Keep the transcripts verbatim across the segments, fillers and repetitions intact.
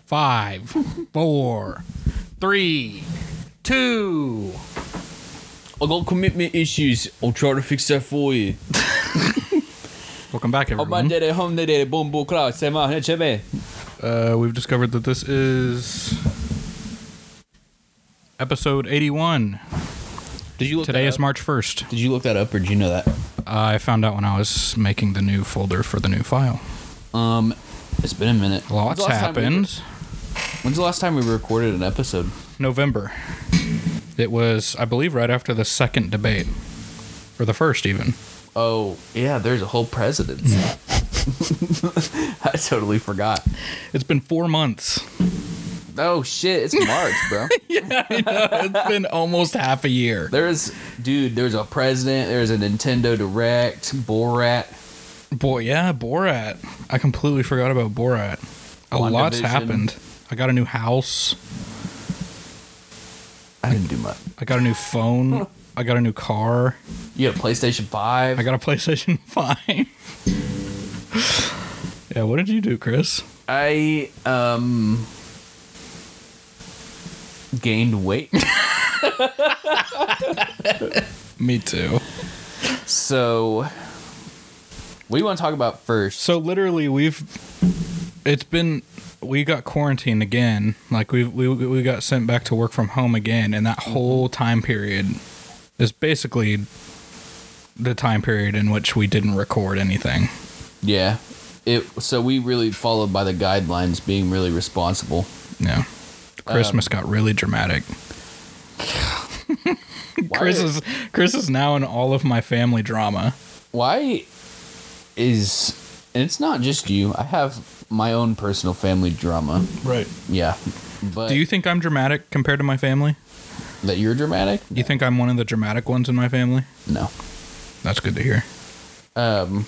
Five, four, three, two. I got commitment issues. I'll try to fix that for you. Welcome back, everyone. Uh, we've discovered that this is episode eighty-one. Did you look Today that is up? March first. Did you look that up, or did you know that? I found out when I was making the new folder for the new file. Um, it's been a minute. Lots When's the last time we happened. re- When's the last time we recorded an episode? November. It was, I believe, right after the second debate. Or the first, even. Oh, yeah, there's a whole presidency. I totally forgot. It's been four months. Oh, shit, it's March, bro. Yeah, I know. It's been almost half a year. There's, dude, there's a president, there's a Nintendo Direct, Borat. Boy, yeah, Borat. I completely forgot about Borat. A WandaVision. lot's happened. I got a new house. I didn't do much. I got a new phone. I got a new car. You got a PlayStation five. I got a PlayStation five. Yeah, what did you do, Chris? I, um... gained weight. Me too. So, what do you want to talk about first? So literally, we've it's been we got quarantined again. Like we we we got sent back to work from home again, and that whole time period is basically the time period in which we didn't record anything. Yeah. It. So we really followed by the guidelines, being really responsible. Yeah. Christmas Um, got really dramatic. Why- Chris is Chris is now in all of my family drama. Why is... And it's not just you. I have my own personal family drama. Right. Yeah. But Do you think I'm dramatic compared to my family? that you're dramatic? You think I'm one of the dramatic ones in my family? No. That's good to hear. Um...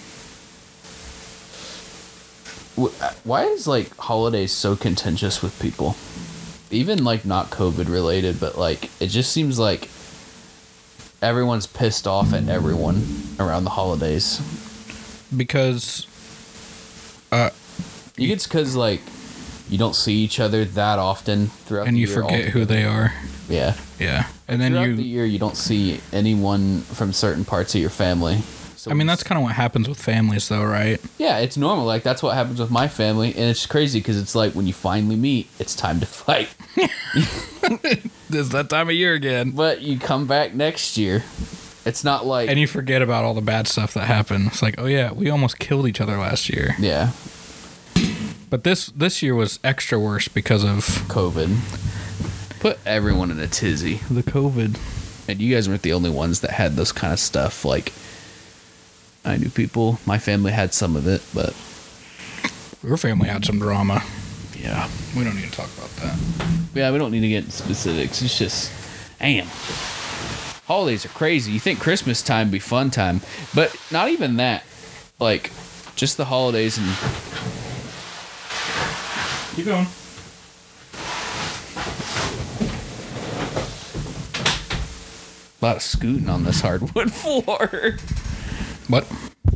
wh- Why is, like, holidays so contentious with people? Even, like, not COVID related, but, like, it just seems like everyone's pissed off at everyone around the holidays. Because You think it's because, like, you don't see each other that often throughout and the you year. forget who they are. Yeah. Yeah. And then throughout you the year, you don't see anyone from certain parts of your family. So I mean, that's it's- kind of what happens with families, though, right? yeah, it's normal. Like, that's what happens with my family, and it's crazy because it's like when you finally meet, it's time to fight. It's that time of year again. But you come back next year, it's not like... And you forget about all the bad stuff that happened. It's like, oh yeah, we almost killed each other last year. yeah, But this this year was extra worse because of COVID. Put everyone in a tizzy. the COVID. And you guys weren't the only ones that had this kind of stuff. Like, I knew people, my family had some of it, but... Your family had some drama. yeah. We don't need to talk about that. Yeah, we don't need to get into specifics. It's just, damn. Holidays are crazy. You think Christmas time be fun time, but not even that. Like, just the holidays and... Keep going. a lot of scooting on this hardwood floor. What?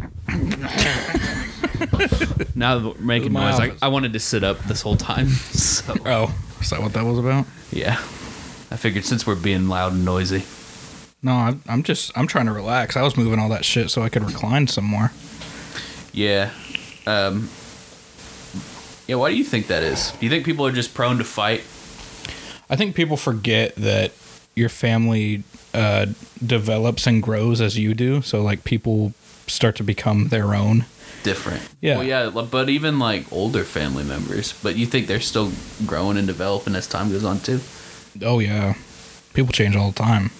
Now that we're making My noise, I, office. I wanted to sit up this whole time. So, Oh, is that what that was about? yeah. I figured since we're being loud and noisy. No, I, I'm just I'm trying to relax. I was moving all that shit so I could recline some more. Yeah. Um, yeah, why do you think that is? Do you think people are just prone to fight? I think people forget that your family uh, develops and grows as you do. So, like, people start to become their own. Different. Yeah. Well, yeah, but even like older family members. But you think they're still growing and developing as time goes on too? Oh, yeah. People change all the time.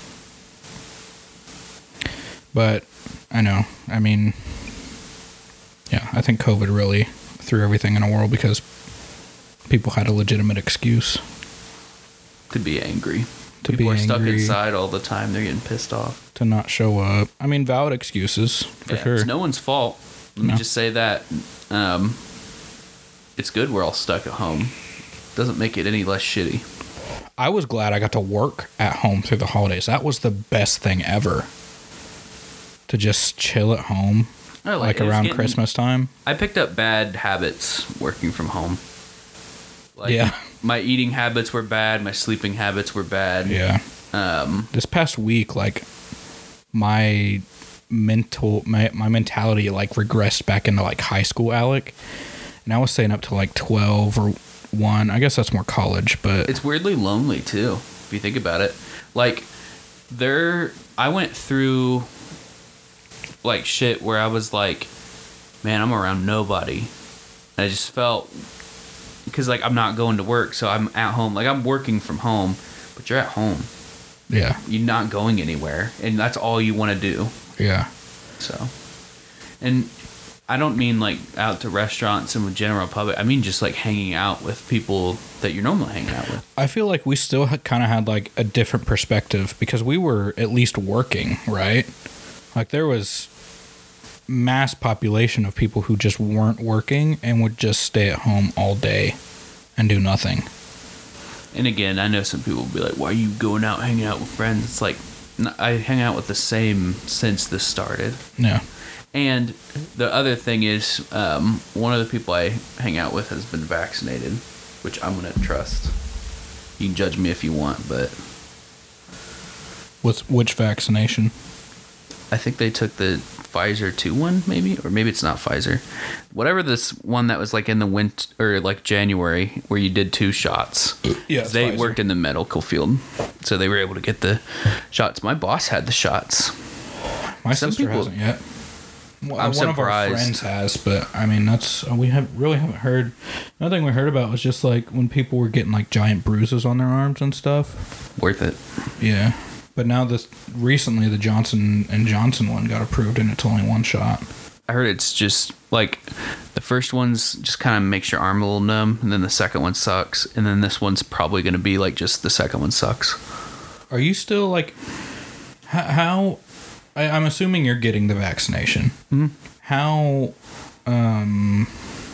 But, I know. I mean, yeah, I think COVID really threw everything in a whirl because people had a legitimate excuse To be angry. to People be are stuck angry, inside all the time. They're getting pissed off. to not show up. I mean, valid excuses, for Yeah, sure. It's no one's fault. Let No. me just say that. Um, it's good we're all stuck at home. Doesn't make it any less shitty. I was glad I got to work at home through the holidays. That was the best thing ever. To just chill at home, I like it. It was around getting- Christmas time. I picked up bad habits working from home. Like, yeah. my eating habits were bad. My sleeping habits were bad. Yeah. Um, this past week, like, my mental, my, my mentality, like, regressed back into, like, high school Alec. And I was staying up to, like, twelve or one. I guess that's more college, but... It's weirdly lonely, too, if you think about it. Like, there... I went through, like, shit where I was like, man, I'm around nobody. And I just felt... Because, like, I'm not going to work, so I'm at home. Like, I'm working from home, but you're at home. Yeah. You're not going anywhere, and that's all you want to do. Yeah. So, and I don't mean, like, out to restaurants and with general public. I mean just, like, hanging out with people that you're normally hanging out with. I feel like we still kind of had, like, a different perspective because we were at least working, right? Like, there was mass population of people who just weren't working and would just stay at home all day and do nothing. And again, I know some people will be like, why are you going out hanging out with friends? It's like, I hang out with the same since this started. Yeah. And the other thing is, um, one of the people I hang out with has been vaccinated, which I'm going to trust. You can judge me if you want, but... What's, which vaccination? I think they took the Pfizer two one, maybe, or maybe it's not Pfizer. Whatever this one that was like in the winter or like January, where you did two shots. Yeah, they Pfizer. worked in the medical field, so they were able to get the shots. My boss had the shots. My Some sister people- hasn't yet. Well, I'm one surprised. of our friends has, but I mean that's we have really haven't heard. Another thing we heard about was just like when people were getting like giant bruises on their arms and stuff. Worth it. Yeah. But now this recently the Johnson and Johnson one got approved and it's only one shot. I heard it's just like the first one's just kind of makes your arm a little numb, and then the second one sucks, and then this one's probably going to be like just the second one sucks. Are you still like how? how I, I'm assuming you're getting the vaccination. Mm-hmm. How um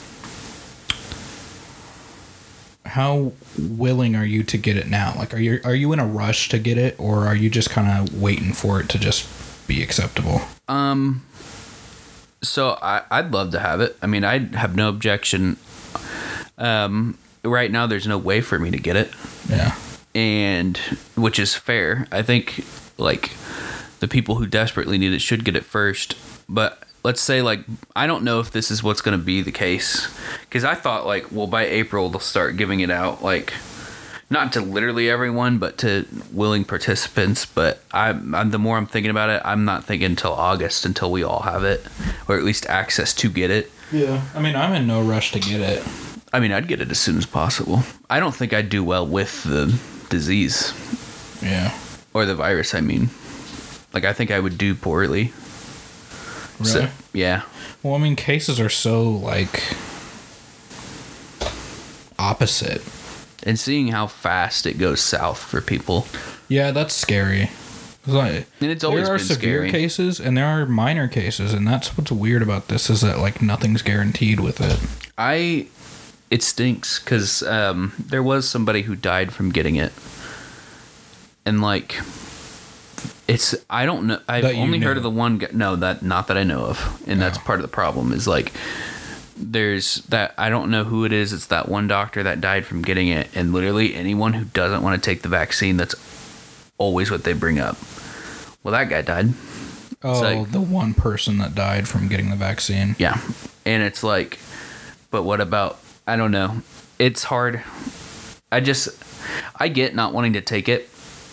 how willing are you to get it now? Like, are you are you in a rush to get it, or are you just kind of waiting for it to just be acceptable? Um, so I, I'd love to have it. I mean, I have no objection. Um, right now, there's no way for me to get it. Yeah. And, which is fair. I think, like, the people who desperately need it should get it first. But let's say, like, I don't know if this is what's going to be the case. Because I thought, like, well, by April, they'll start giving it out, like, not to literally everyone, but to willing participants. But I, I'm, the more I'm thinking about it, I'm not thinking until August until we all have it, or at least access to get it. Yeah. I mean, I'm in no rush to get it. I mean, I'd get it as soon as possible. I don't think I'd do well with the disease. Yeah. Or the virus, I mean. Like, I think I would do poorly. Really? So, yeah. Well, I mean, cases are so, like, opposite. And seeing how fast it goes south for people. Yeah, that's scary. It's like, And it's always there are been severe scary. cases and there are minor cases, and that's what's weird about this is that, like, nothing's guaranteed with it. I... It stinks, because um, there was somebody who died from getting it. And, like... It's I don't know. I've That you only heard knew. of the one guy. No, that not that I know of, and that's Oh. part of the problem. Is like there's that I don't know who it is. It's that one doctor that died from getting it, and literally anyone who doesn't want to take the vaccine, that's always what they bring up. Well, that guy died. Oh, like- the one person that died from getting the vaccine. Yeah, and it's like, but what about? I don't know. It's hard. I just I get not wanting to take it.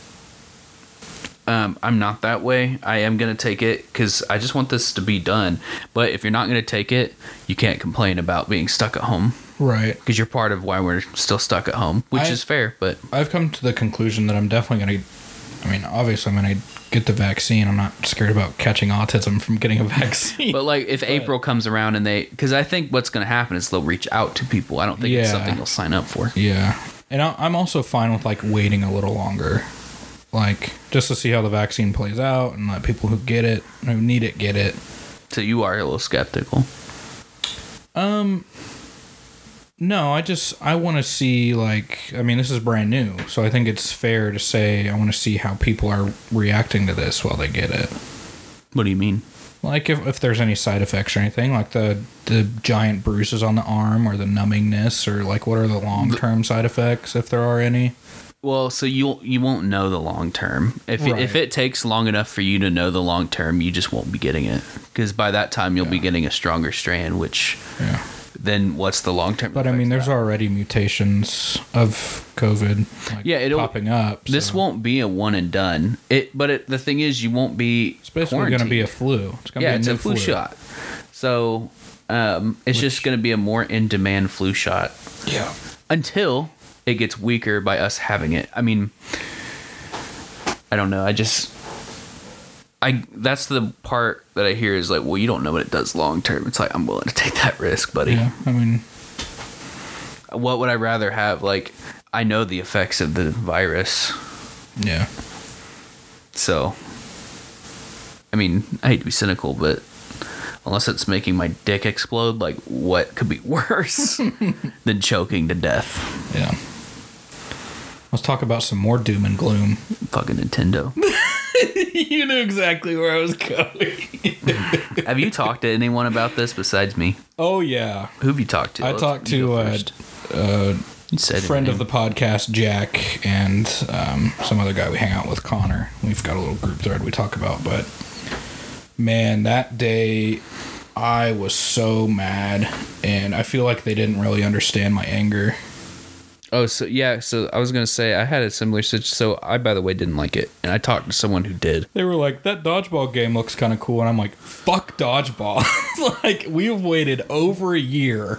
Um, I'm not that way. I am going to take it because I just want this to be done. But if you're not going to take it, you can't complain about being stuck at home. Right. Because you're part of why we're still stuck at home, which I- is fair. But I've come to the conclusion that I'm definitely going to, I mean, obviously I'm going to get the vaccine. I'm not scared about catching autism from getting a vaccine. but like if April comes around and they, because I think what's going to happen is they'll reach out to people. I don't think it's Yeah. something they'll sign up for. Yeah. And I- I'm also fine with, like, waiting a little longer. Like, just to see how the vaccine plays out and let people who get it, who need it, get it. So you are a little skeptical. Um, no, I just, I want to see, like, I mean, this is brand new, so I think it's fair to say I want to see how people are reacting to this while they get it. What do you mean? Like if, if there's any side effects or anything, like the the giant bruises on the arm or the numbingness, or like what are the long term side effects if there are any? Well, so you you won't know the long term. If Right. it, if it takes long enough for you to know the long term, you just won't be getting it, because by that time you'll Yeah. be getting a stronger strain. Which Yeah. then what's the long term? But I mean, there's already mutations of COVID like, Yeah, it'll- popping up. This so won't be a one and done. It, but it, the thing is, you won't be. It's basically going to be a flu. It's going to yeah, be a it's new a flu, flu shot. So um, it's just going to be a more in demand flu shot Yeah. until it gets weaker by us having it. I mean, I don't know. I just. I that's the part that I hear is like, well, you don't know what it does long term. It's like, I'm willing to take that risk, buddy. Yeah. I mean, What would I rather have? Like, I know the effects of the virus, yeah. so I mean, I hate to be cynical, but unless it's making my dick explode, like, what could be worse than choking to death? Yeah. Let's talk about some more doom and gloom. Fucking Nintendo. You knew exactly where I was going. Have you talked to anyone about this besides me? Oh yeah, Who have you talked to? I Let's- talked you to go uh, first. uh, You said his friend of name. the podcast, Jack, and um, some other guy we hang out with, Connor. We've got a little group thread we talk about, but man, that day I was so mad, and I feel like they didn't really understand my anger. Oh, so yeah, so I was gonna say I had a similar situation. So I, by the way, didn't like it, and I talked to someone who did. They were like, that dodgeball game looks kind of cool, and I'm like, fuck dodgeball. Like, we've waited over a year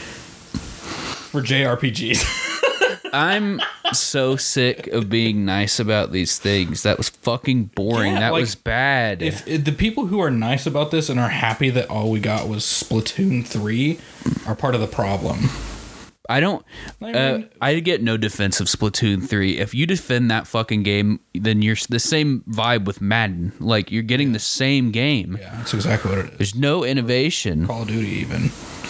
for J R P Gs. I'm so sick of being nice about these things. That was fucking boring. Yeah, that like, was bad. If, if the people who are nice about this and are happy that all we got was Splatoon three are part of the problem. I don't. I Uh, mean- I get no defense of Splatoon three. If you defend that fucking game, then you're the same vibe with Madden. Like, you're getting the same game. Yeah, that's exactly what it is. There's no innovation. Call of Duty even.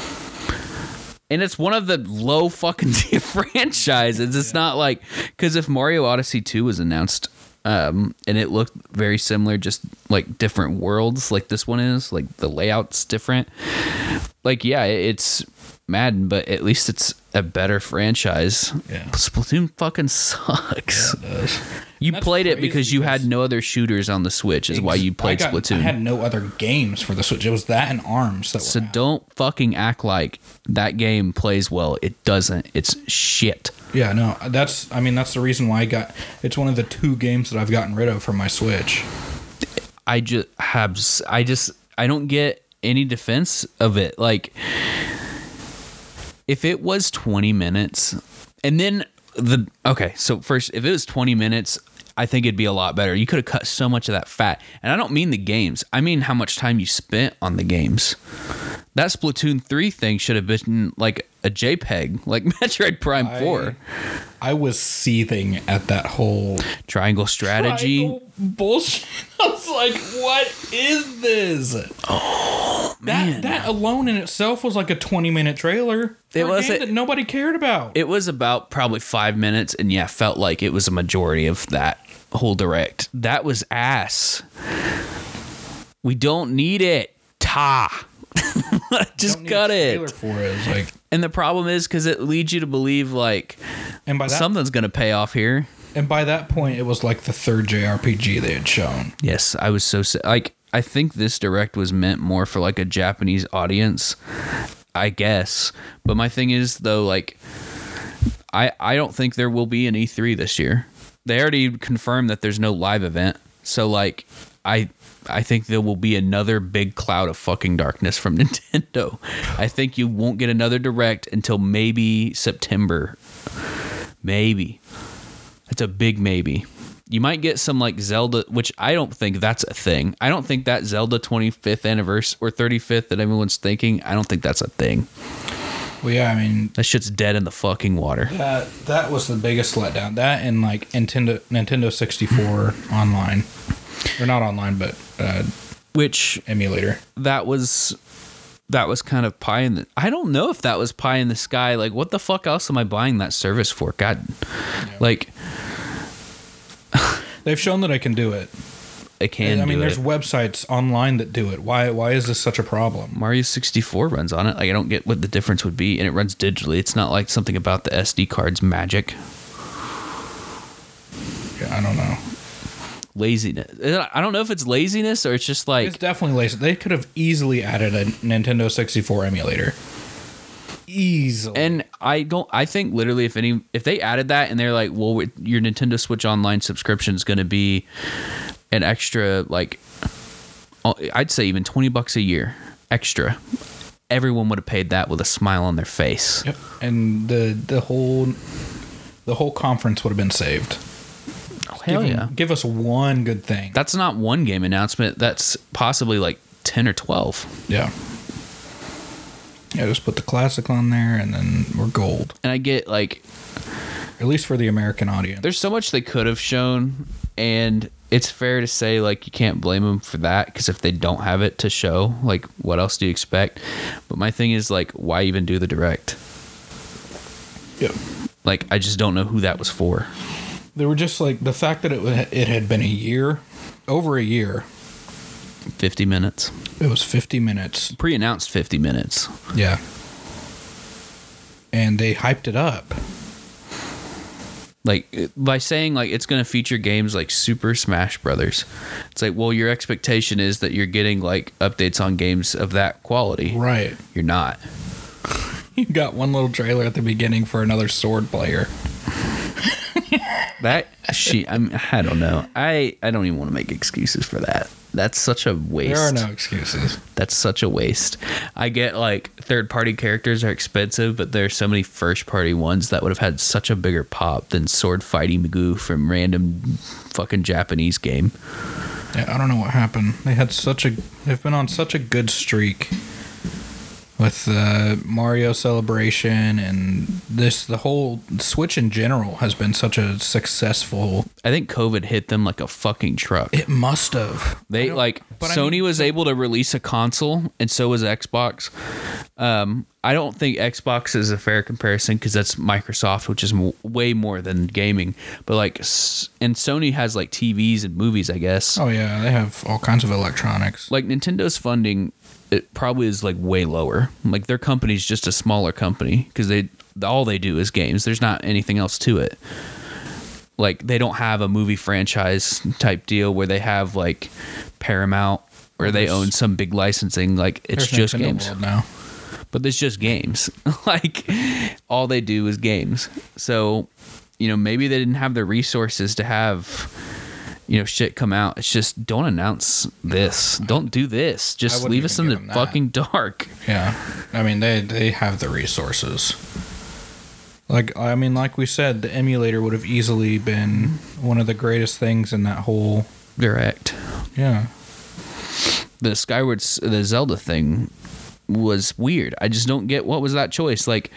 And it's one of the low fucking tier franchises. It's not like, because if Mario Odyssey two was announced, um, and it looked very similar, just like different worlds, like this one is, like the layout's different. Like, yeah, it's Madden, but at least it's a better franchise. Yeah. Splatoon fucking sucks. It does. You That's played it crazy because you because- had no other shooters on the Switch, is why you played I got- Splatoon. I had no other games for the Switch. It was that and ARMS that So were out. don't fucking act like that game plays well. It doesn't. It's shit. Yeah, no, that's, I mean, that's the reason why I got, it's one of the two games that I've gotten rid of from my Switch. I just have, I just, I don't get any defense of it. Like, if it was twenty minutes, and then the, okay, so first, if it was twenty minutes, I think it'd be a lot better. You could have cut so much of that fat. And I don't mean the games, I mean how much time you spent on the games. That Splatoon three thing should have been like a JPEG, like Metroid Prime I- four. I was seething at that whole Triangle strategy. triangle bullshit. I was like, what is this? Oh, man. That, that alone in itself was like a twenty minute trailer. For It a was game a- that nobody cared about. It was about probably five minutes, and yeah, felt like it was a majority of that whole direct. That was ass. We don't need it. Ta. Just Don't need cut a trailer it. for it. It's like, And the problem is because it leads you to believe like and by that something's gonna pay off here. and by that point, it was like the third J R P G they had shown. Yes, I was so si- like I think this direct was meant more for like a Japanese audience, I guess. But my thing is though, like I I don't think there will be an E three this year. They already confirmed that there's no live event. So like I I think there will be another big cloud of fucking darkness from Nintendo. I think you won't get another direct until maybe September. Maybe. It's a big maybe. You might get some like Zelda, which I don't think that's a thing. I don't think that Zelda twenty-fifth anniversary or thirty-fifth that everyone's thinking, I don't think that's a thing. Well, yeah, I mean, That shit's dead in the fucking water. that that was the biggest letdown. That and like Nintendo Nintendo sixty-four online, or not online, but uh, Which emulator. that was that was kind of pie in the I don't know if that was pie in the sky. Like, what the fuck else am I buying that service for? God, like They've shown that I can do it. it can. I mean, do there's it. websites online that do it. Why? Why is this such a problem? Mario sixty-four runs on it. Like, I don't get what the difference would be, and it runs digitally. It's not like something about the S D card's magic. Yeah, I don't know. Laziness. I don't know if it's laziness or it's just like It's definitely lazy. They could have easily added a Nintendo sixty-four emulator. Easily. And I don't. I think literally, if any, if they added that and they're like, well, your Nintendo Switch Online subscription is going to be an extra, like, I'd say even twenty bucks a year extra. Everyone would have paid that with a smile on their face. Yep. And the the whole the whole conference would have been saved. Oh, hell give, yeah! Give us one good thing. That's not one game announcement. That's possibly like ten or twelve. Yeah. Yeah, just put the classic on there and then we're gold. And I get, like, at least for the American audience. There's so much they could have shown, and it's fair to say, like, you can't blame them for that, because if they don't have it to show, like, what else do you expect? But my thing is, like, why even do the direct? Yep. Like, I just don't know who that was for. They were just like, the fact that it it had been a year, over a year. fifty minutes. It was fifty minutes. Pre-announced fifty minutes. Yeah. And they hyped it up. Like, by saying, like, it's going to feature games like Super Smash Brothers. It's like, well, your expectation is that you're getting, like, updates on games of that quality. Right. You're not. You got one little trailer at the beginning for another Sword player. That, she, I mean, I don't know. I, I don't even want to make excuses for that. That's such a waste. There are no excuses. That's such a waste. I get, like, third-party characters are expensive, but there's so many first-party ones that would have had such a bigger pop than Sword Fighting Magoo from random fucking Japanese game. Yeah, I don't know what happened. They had such a... They've been on such a good streak with uh, Mario Celebration and this. The whole Switch in general has been such a successful... I think COVID hit them like a fucking truck. It must have. They, like, but I Sony mean- was able to release a console, and so was Xbox. Um, I don't think Xbox is a fair comparison because that's Microsoft, which is m- way more than gaming. But, like, s- and Sony has, like, T Vs and movies, I guess. Oh, yeah. They have all kinds of electronics. Like, Nintendo's funding, it probably is, like, way lower. Like, their company's just a smaller company because they all they do is games. There's not anything else to it. Like, they don't have a movie franchise type deal where they have, like, Paramount or they own some big licensing. Like, it's There's just Nintendo games. World now. But it's just games. Like, all they do is games. So, you know, maybe they didn't have the resources to have, you know, shit come out. It's just, don't announce this. Don't do this. Just wouldn't leave us in even the give them that. fucking dark. Yeah. I mean, they they have the resources. Like, I mean, like we said, the emulator would have easily been one of the greatest things in that whole... Direct. Yeah. The Skyward, S- the Zelda thing was weird. I just don't get, what was that choice? Like,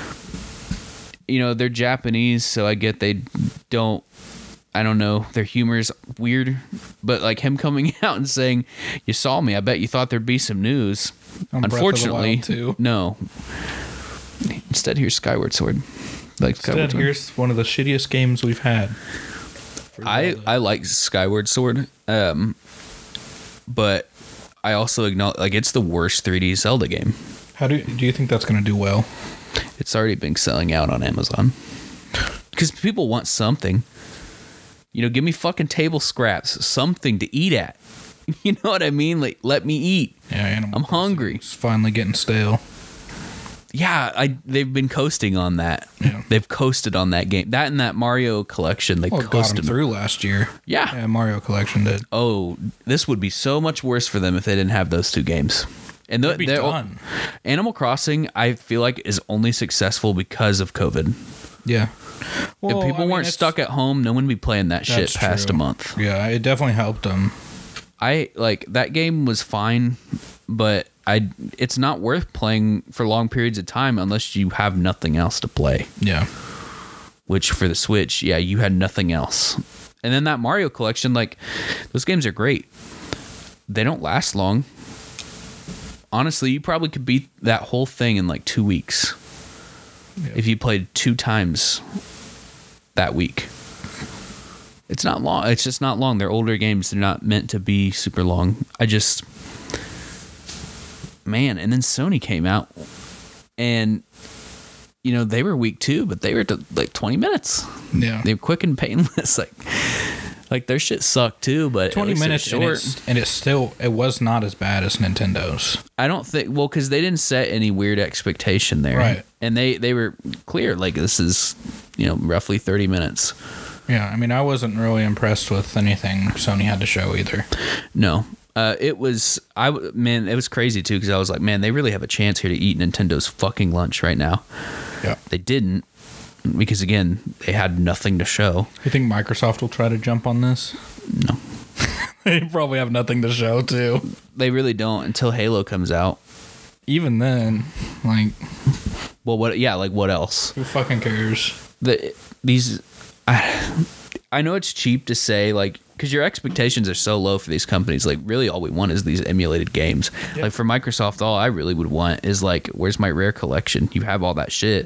you know, they're Japanese, so I get they don't, I don't know, their humor's weird. But, like, him coming out and saying, you saw me, I bet you thought there'd be some news. On Breath of the Unfortunately, Wild two. no. Instead, here's Skyward Sword. Like Skyward Instead, Sword. here's one of the shittiest games we've had. for I, Zelda. I like Skyward Sword, um, but I also acknowledge, like, it's the worst three D Zelda game. How do do you think that's going to do well? It's already been selling out on Amazon. Because people want something. You know, give me fucking table scraps, something to eat at. You know what I mean? Like, let me eat. Yeah, Animal I'm Crossing hungry. It's finally getting stale. Yeah, I they've been coasting on that. Yeah. They've coasted on that game. That and that Mario collection, they Well, it got coasted. them through last year. Yeah. Yeah, Mario Collection did. Oh, this would be so much worse for them if they didn't have those two games. And It'd be they're- done. Animal Crossing, I feel like, is only successful because of COVID. Yeah. Well, if people I mean, weren't it's- stuck at home, no one would be playing that shit that's past true. a month. Yeah, it definitely helped them. I like that game was fine, but I it's not worth playing for long periods of time unless you have nothing else to play. Yeah. Which for the Switch, yeah, you had nothing else. And then that Mario collection, like, those games are great. They don't last long. Honestly, you probably could beat that whole thing in like two weeks Yeah. if you played two times that week. It's not long. It's just not long. They're older games. They're not meant to be super long. I just, man. And then Sony came out, and you know they were weak too, but they were to like twenty minutes. Yeah, they were quick and painless. Like, like their shit sucked too. But twenty minutes short, and it's, and it's still it was not as bad as Nintendo's. I don't think. Well, because they didn't set any weird expectation there, right? And they they were clear. Like this is, you know, roughly thirty minutes. Yeah, I mean, I wasn't really impressed with anything Sony had to show either. No, uh, it was I man, it was crazy too because I was like, man, they really have a chance here to eat Nintendo's fucking lunch right now. Yeah, they didn't because again, they had nothing to show. You think Microsoft will try to jump on this? No, they probably have nothing to show too. They really don't until Halo comes out. Even then, like, well, what? Yeah, like what else? Who fucking cares? The these. I, I know it's cheap to say, like, because your expectations are so low for these companies. Like, really, all we want is these emulated games. Yep. Like, for Microsoft, all I really would want is, like, where's my Rare collection? You have all that shit.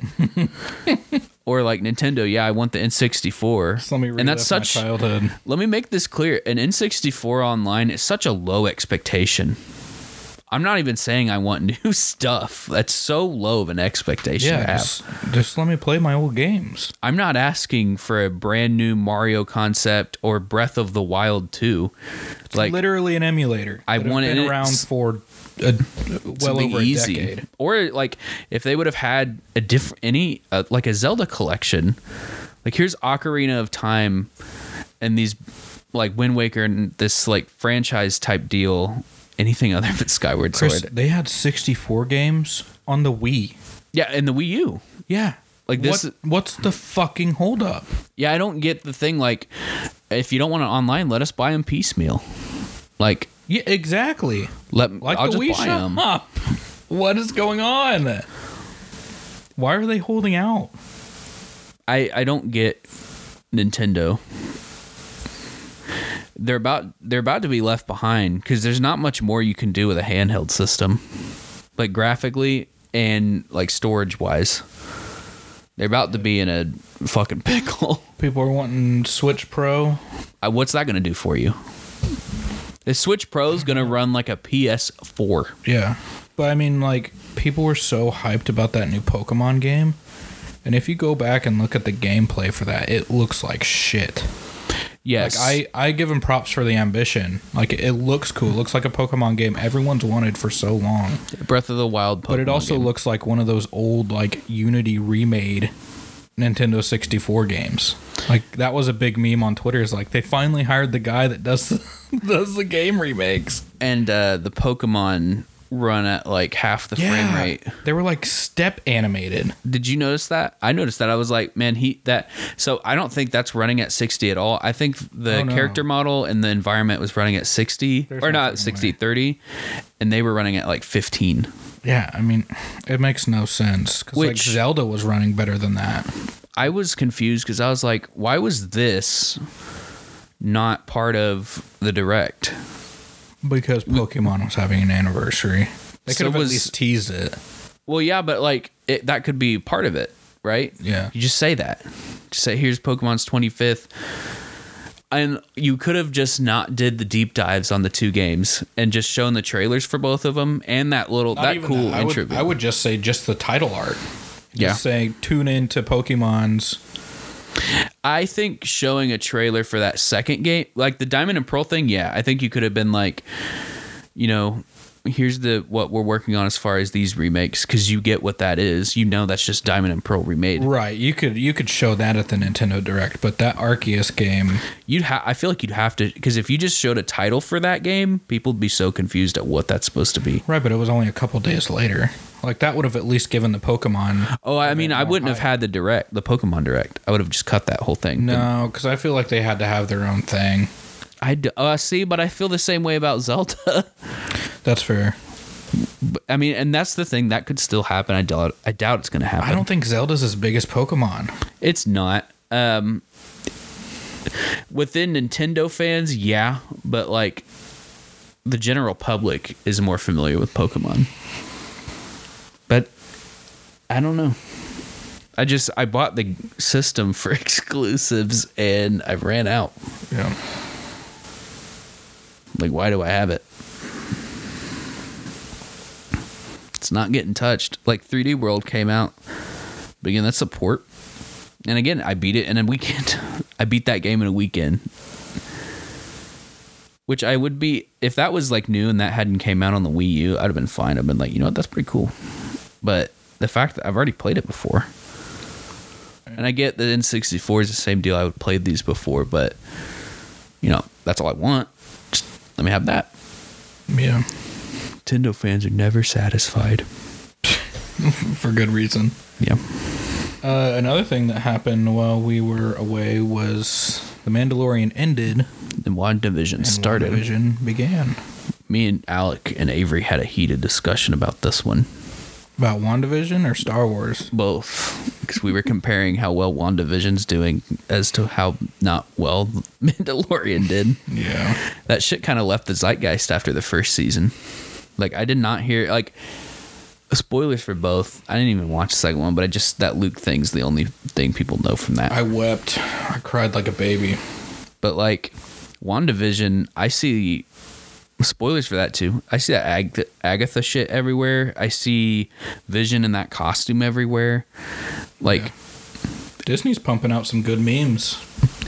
Or, like, Nintendo, yeah, I want the N sixty-four. Just let me and that's such my childhood. Let me make this clear. An N sixty-four online is such a low expectation. I'm not even saying I want new stuff. That's so low of an expectation yeah, to have. Just, just let me play my old games. I'm not asking for a brand new Mario concept or Breath of the Wild two. It's like literally an emulator. I want it been around for a, well over easy. a decade. Or like if they would have had a different any uh, like a Zelda collection. Like here's Ocarina of Time and these like Wind Waker and this like franchise type deal. Anything other than Skyward Chris, Sword. They had sixty-four games on the Wii. Yeah, and the Wii U. Yeah. Like this what, what's the fucking holdup? Yeah, I don't get the thing like if you don't want it online, let us buy them piecemeal. Like yeah, exactly. Let like I'll the just Wii buy them. Up. What is going on? Why are they holding out? I I don't get Nintendo. They're about they're about to be left behind because there's not much more you can do with a handheld system, like graphically and like storage wise. They're about to be in a fucking pickle. People are wanting Switch Pro. Uh, what's that going to do for you? The Switch Pro is going to run like a P S four. Yeah, but I mean, like people were so hyped about that new Pokemon game, and if you go back and look at the gameplay for that, it looks like shit. Yes. Like I, I give them props for the ambition. Like it looks cool. It looks like a Pokemon game everyone's wanted for so long. Breath of the Wild Pokemon But it also game. looks like one of those old like Unity remade Nintendo sixty-four games. Like that was a big meme on Twitter. Is like they finally hired the guy that does the, does the game remakes. And uh, the Pokemon run at like half the yeah, frame rate. They were like step animated. Did you notice that? I noticed that. I was like, man, he that. So I don't think that's running at sixty at all. I think the oh, no. character model and the environment was running at sixty There's or no not sixty, way. thirty, and they were running at like fifteen. Yeah, I mean, it makes no sense because like Which- Zelda was running better than that. I was confused because I was like, why was this not part of the Direct? Because Pokemon was having an anniversary. They could So have was- at least teased it. Well, yeah, but like it, that could be part of it, right? Yeah. You just say that. Just say, here's Pokemon's twenty-fifth. And you could have just not did the deep dives on the two games and just shown the trailers for both of them and that little, Not that even cool that. I intro would, video. I would just say just the title art. Yeah. Just say tune in to Pokemon's. I think showing a trailer for that second game, like the Diamond and Pearl thing, yeah, I think you could have been like, you know, here's the what we're working on as far as these remakes, because you get what that is. You know, that's just Diamond and Pearl remade. Right. You could you could show that at the Nintendo Direct, but that Arceus game. You'd ha- I feel like you'd have to, because if you just showed a title for that game, people would be so confused at what that's supposed to be. Right, but it was only a couple days later. Like that would have at least given the Pokemon. Oh, I mean, I more wouldn't have hype. had the direct, the Pokemon Direct. I would have just cut that whole thing. No, because I feel like they had to have their own thing. I d- uh, see, but I feel the same way about Zelda. That's fair. But, I mean, and that's the thing that could still happen. I doubt. I doubt it's going to happen. I don't think Zelda's as big as Pokemon. It's not. Um, within Nintendo fans, yeah, but like the general public is more familiar with Pokemon. But I don't know. I just I bought the system for exclusives and I ran out. Yeah. Like, why do I have it? It's not getting touched. Like, three D World came out, but again, that's support. And again, I beat it in a weekend. I beat that game in a weekend. Which I would be, if that was like new and that hadn't came out on the Wii U, I'd have been fine. I've been like, you know what, that's pretty cool. But the fact that I've already played it before. And I get that N sixty-four is the same deal. I would played these before, but you know, that's all I want. Just let me have that. Yeah. Nintendo fans are never satisfied. For good reason. Yeah. Uh, another thing that happened while we were away was The Mandalorian ended. And WandaVision and started. WandaVision began. Me and Alec and Avery had a heated discussion about this one. About WandaVision or Star Wars? Both. Because we were comparing how well WandaVision's doing as to how not well Mandalorian did. Yeah. That shit kind of left the zeitgeist after the first season. Like, I did not hear, like, spoilers for both. I didn't even watch the second one, but I just, that Luke thing's the only thing people know from that. I wept. I cried like a baby. But, like, WandaVision, I see, spoilers for that too. I see that Ag- Agatha shit everywhere. I see Vision in that costume everywhere. Like, yeah. Disney's pumping out some good memes.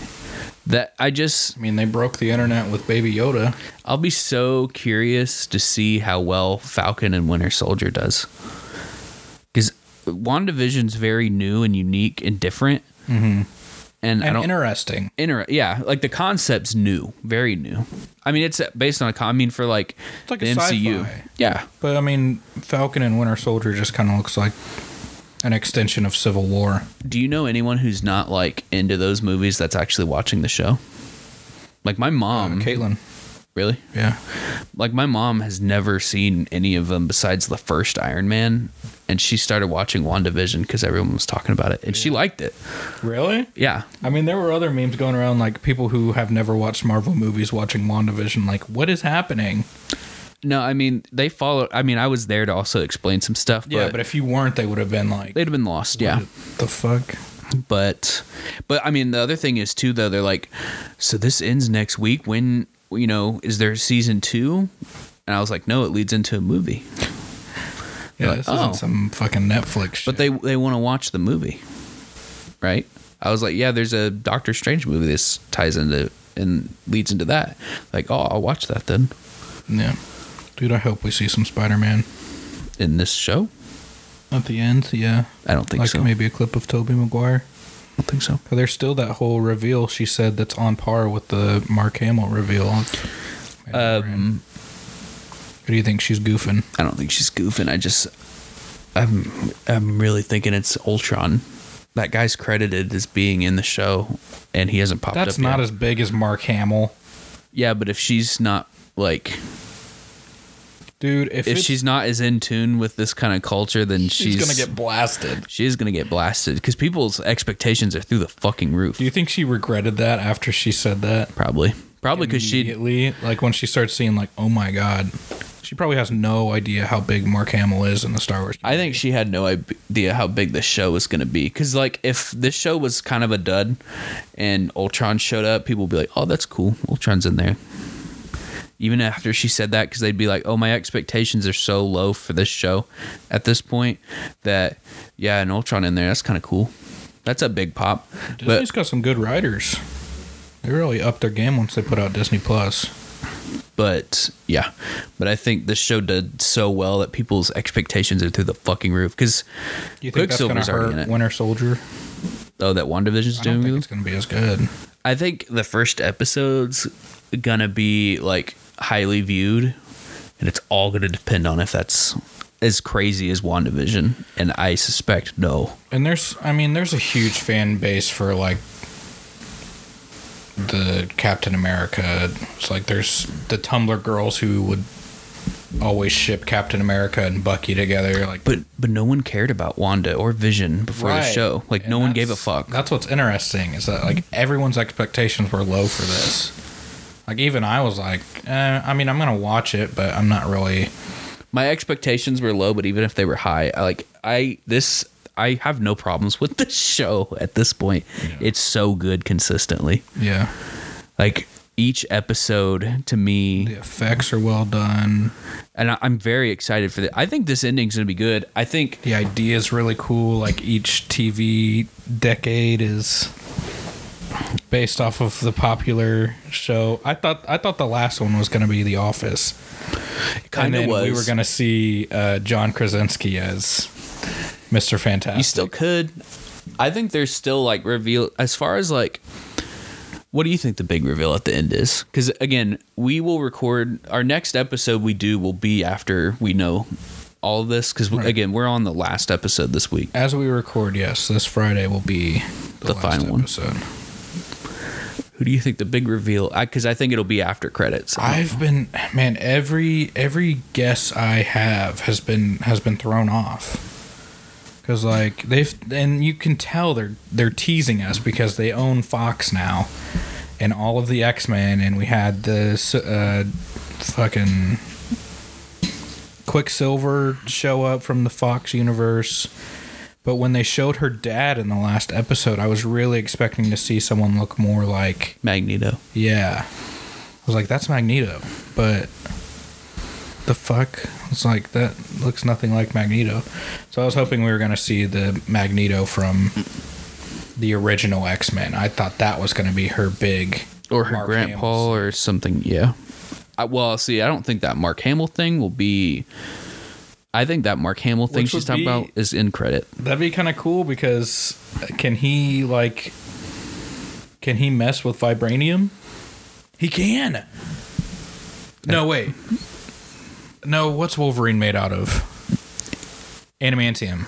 That I just, I mean, they broke the internet with Baby Yoda. I'll be so curious to see how well Falcon and Winter Soldier does. Because WandaVision's very new and unique and different. Mm-hmm. And, and I don't, interesting. Inter- yeah, like the concept's new, very new. I mean, it's based on a, I mean, for like, it's like the a M C U. Sci-fi. Yeah. But I mean, Falcon and Winter Soldier just kind of looks like an extension of Civil War. Do you know anyone who's not like into those movies that's actually watching the show? Like my mom. Uh, Caitlin. Really? Yeah. Like my mom has never seen any of them besides the first Iron Man. And she started watching WandaVision because everyone was talking about it. And yeah. She liked it. Really? Yeah. I mean, there were other memes going around, like people who have never watched Marvel movies watching WandaVision. Like, what is happening? No, I mean, they follow. I mean, I was there to also explain some stuff. But yeah, but if you weren't, they would have been like... They'd have been lost, yeah. The fuck? But, but I mean, the other thing is, too, though, they're like, so this ends next week. When, you know, is there season two? And I was like, no, it leads into a movie. Yeah, like, this isn't oh. some fucking Netflix shit. But they they want to watch the movie, right? I was like, yeah, there's a Doctor Strange movie this ties into and leads into that. Like, oh, I'll watch that then. Yeah. Dude, I hope we see some Spider-Man. In this show? At the end, yeah. I don't think like so. Like maybe a clip of Tobey Maguire. I don't think so. But there's still that whole reveal she said that's on par with the Mark Hamill reveal. Um... Or do you think she's goofing? I don't think she's goofing. I just, I'm, I'm really thinking it's Ultron. That guy's credited as being in the show, and he hasn't popped That's up. That's not yet. as big as Mark Hamill. Yeah, but if she's not like, dude, if, if she's not as in tune with this kind of culture, then she's, she's gonna get blasted. She is gonna get blasted because people's expectations are through the fucking roof. Do you think she regretted that after she said that? Probably, probably because she immediately, like when she starts seeing, like, oh my god. She probably has no idea how big Mark Hamill is in the Star Wars community. I think she had no idea how big this show was going to be. Because, like, if this show was kind of a dud and Ultron showed up, people would be like, oh, that's cool. Ultron's in there. Even after she said that, because they'd be like, oh, my expectations are so low for this show at this point that, yeah, an Ultron in there, that's kind of cool. That's a big pop. Disney's but, got some good writers. They really upped their game once they put out Disney Plus. But yeah, but I think this show did so well that people's expectations are through the fucking roof. Because Quicksilver's already in it. Winter Soldier. Oh, that WandaVision's doing. I don't think it's gonna be as good. I think the first episode's gonna be like highly viewed, and it's all gonna depend on if that's as crazy as WandaVision. And I suspect no. And there's, I mean, there's a huge fan base for like the Captain America. It's like there's the Tumblr girls who would always ship Captain America and Bucky together. Like, but but no one cared about Wanda or Vision before right. the show. Like and no one gave a fuck. That's what's interesting is that like everyone's expectations were low for this. Like even I was like, eh, I mean, I'm gonna watch it, but I'm not really. My expectations were low, but even if they were high, I like I this I have no problems with this show at this point. Yeah. It's so good consistently. Yeah. Like each episode to me, the effects are well done. And I, I'm very excited for that. I think this ending's going to be good. I think the idea is really cool. Like each T V decade is based off of the popular show. I thought I thought the last one was going to be The Office. Kind of was. We were going to see uh, John Krasinski as Mister Fantastic. You still could. I think there's still like reveal as far as like. What do you think the big reveal at the end is? Because again, we will record our next episode. We do will be after we know all of this. Because right. again, we're on the last episode this week. As we record, yes, this Friday will be the, the last final episode. One. Who do you think the big reveal? Because I, I think it'll be after credits. I've been man every every guess I have has been has been thrown off. Because like they've and you can tell they're they're teasing us because they own Fox now, and all of the X-Men, and we had the uh, fucking Quicksilver show up from the Fox universe. But when they showed her dad in the last episode, I was really expecting to see someone look more like Magneto. Yeah, I was like, that's Magneto, but. The fuck? It's like that looks nothing like Magneto. So I was hoping we were going to see the Magneto from the original X-Men. I thought that was going to be her big or her Mark grandpa Hamill or something. Yeah. I, well, see, I don't think that Mark Hamill thing will be. I think that Mark Hamill thing Which she's talking be, about is in credit. That'd be kind of cool because can he like? Can he mess with vibranium? He can. No wait. No, what's Wolverine made out of? Adamantium.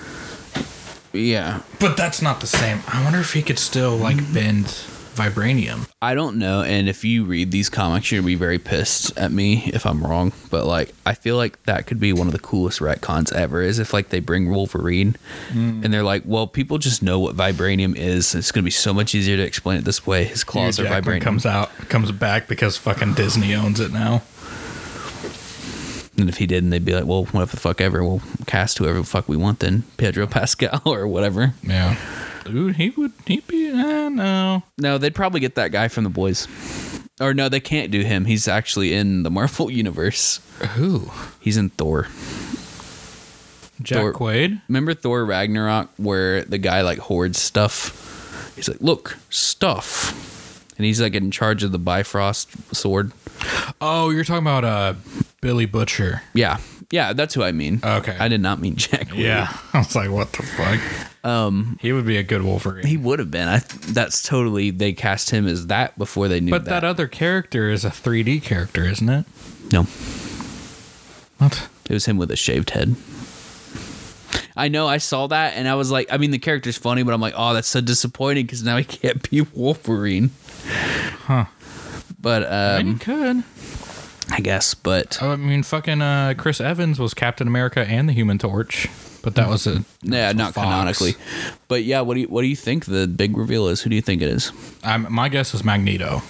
Yeah. But that's not the same. I wonder if he could still, like, bend vibranium. I don't know, and if you read these comics, you're going to be very pissed at me if I'm wrong, but, like, I feel like that could be one of the coolest retcons ever, is if, like, they bring Wolverine, mm. and they're like, well, people just know what vibranium is. It's going to be so much easier to explain it this way. His claws Hugh are vibranium. comes out, comes back because fucking Disney owns it now. And if he didn't, they'd be like, well, what the fuck ever. We'll cast whoever the fuck we want then. Pedro Pascal or whatever. Yeah. Dude, he would, he'd be, uh, no. No, they'd probably get that guy from The Boys. Or no, they can't do him. He's actually in the Marvel Universe. Who? He's in Thor. Jack Thor, Quaid? Remember Thor Ragnarok where the guy like hoards stuff? He's like, look, stuff. And he's like in charge of the Bifrost sword. Oh, you're talking about, uh, Billy Butcher. Yeah. Yeah, that's who I mean. Okay. I did not mean Jack Quaid. Yeah. I was like, what the fuck? Um, he would be a good Wolverine. He would have been. I. That's totally, they cast him as that before they knew but that. But that other character is a three D character, isn't it? No. What? It was him with a shaved head. I know, I saw that, and I was like, I mean, the character's funny, but I'm like, oh, that's so disappointing, because now he can't be Wolverine. Huh. But, um... I mean, he could. I guess, but... I mean, fucking uh, Chris Evans was Captain America and the Human Torch, but that was a... Yeah, was not Fox. Canonically. But yeah, what do you what do you think the big reveal is? Who do you think it is? Um, my guess is Magneto.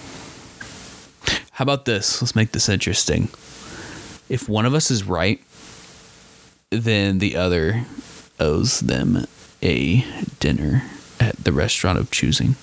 How about this? Let's make this interesting. If one of us is right, then the other owes them a dinner at the restaurant of choosing.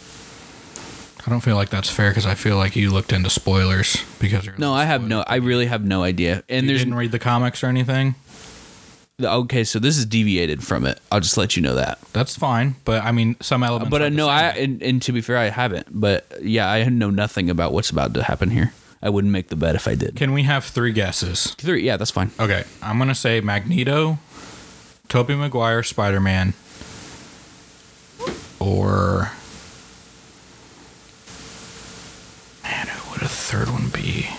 I don't feel like that's fair because I feel like you looked into spoilers because you're no, I have no, I really have no idea. And you there's didn't read the comics or anything. Okay, so this is deviated from it. I'll just let you know that. That's fine, but I mean, some elements. But uh, no, I and, and to be fair, I haven't. But yeah, I know nothing about what's about to happen here. I wouldn't make the bet if I did. Can we have three guesses? Three, yeah, that's fine. Okay, I'm gonna say Magneto, Tobey Maguire, Spider-Man, or. Would a third one be?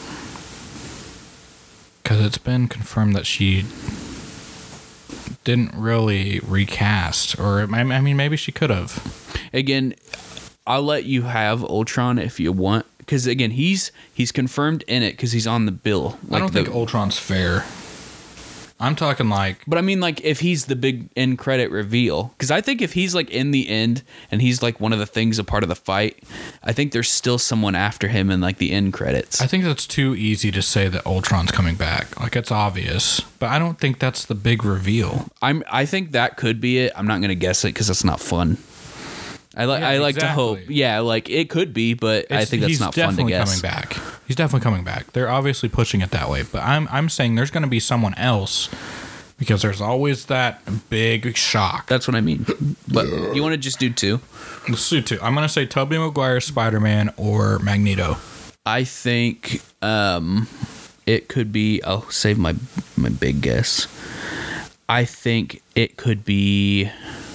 Because it's been confirmed that she didn't really recast, or I mean, maybe she could have. Again, I'll let you have Ultron if you want, because again, he's he's confirmed in it because he's on the bill. Like I don't the, think Ultron's fair. I'm talking like But I mean, like, if he's the big end credit reveal, because I think if he's like in the end and he's like one of the things a part of the fight, I think there's still someone after him in like the end credits. I think that's too easy to say that Ultron's coming back. Like, it's obvious, but I don't think that's the big reveal. I'm. I think that could be it. I'm not gonna guess it because it's not fun. I like. Yeah, I like exactly. to hope. Yeah, like it could be, but I It's- think that's he's not fun to definitely guess. coming back. He's definitely coming back. They're obviously pushing it that way, but I'm I'm saying there's going to be someone else because there's always that big shock. That's what I mean. But you want to just do two? Let's do two. I'm going to say Tobey Maguire Spider-Man or Magneto. I think um, it could be. I'll save my my big guess. I think it could be.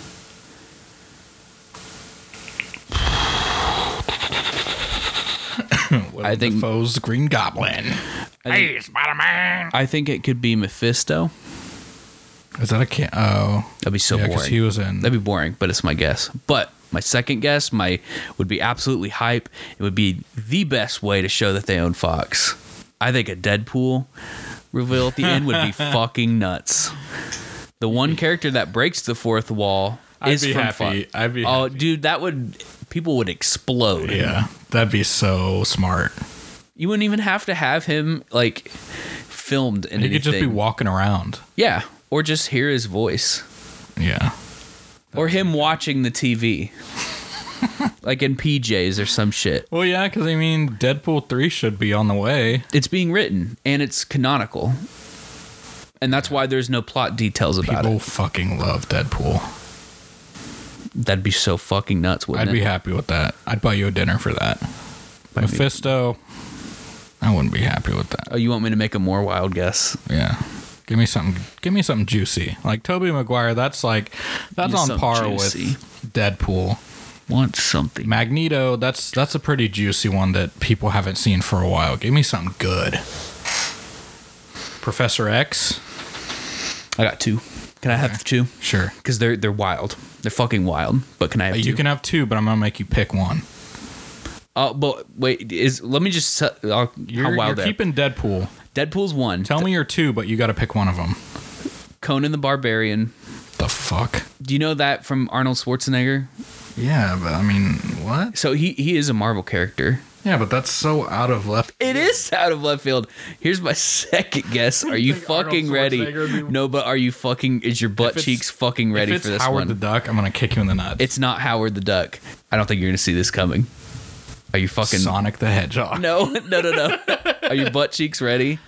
I think Dafoe's Green Goblin. I think, Hey, Spider-Man. I think it could be Mephisto. Is that a can? Oh, That'd be so yeah, because boring. he was in. That'd be boring, but it's my guess. But my second guess, my would be absolutely hype. It would be the best way to show that they own Fox. I think a Deadpool reveal at the end would be fucking nuts. The one character that breaks the fourth wall I'd is be from happy. Fox. I'd be Oh, happy. dude, that would people would explode. Yeah, that'd be so smart. You wouldn't even have to have him like filmed in He anything. could just be walking around. Yeah, or just hear his voice. Yeah. Or him watching the T V. Like in P Js or some shit. Well, yeah, because I mean, Deadpool three should be on the way. It's being written and it's canonical. And that's why there's no plot details about People it. fucking love Deadpool. That'd be so fucking nuts, wouldn't I'd it? be happy with that. I'd buy you a dinner for that. Buy me- Mephisto, I wouldn't be happy with that. Oh, you want me to make a more wild guess? Yeah. Give me something. Give me something juicy. Like Tobey Maguire. That's like that's Give me on something par juicy. with Deadpool. Want something. Magneto. That's that's a pretty juicy one that people haven't seen for a while. Give me something good. Professor X. I got two. Can I have two? Sure. Because they're they're wild. They're fucking wild. But can I have two? You can have two, but I'm gonna make you pick one. Uh, but wait, is let me just set, uh, You're, how you're wild they are. keeping Deadpool. Deadpool's one. Tell me your two, but you got to pick one of them. Conan the Barbarian. The fuck? Do you know that from Arnold Schwarzenegger? Yeah, but I mean, what? So he he is a Marvel character. Yeah, but that's so out of left. It is out of left field. Here's my second guess. Are you think Arnold fucking ready? Schwarzenegger would be- No, but are you fucking? Is your butt If it's- cheeks fucking ready if it's for this Howard one? the Duck, I'm gonna kick you in the nuts. It's not Howard the Duck. I don't think you're gonna see this coming. Are you fucking? Sonic the Hedgehog. No, no, no, no. Are your butt cheeks ready?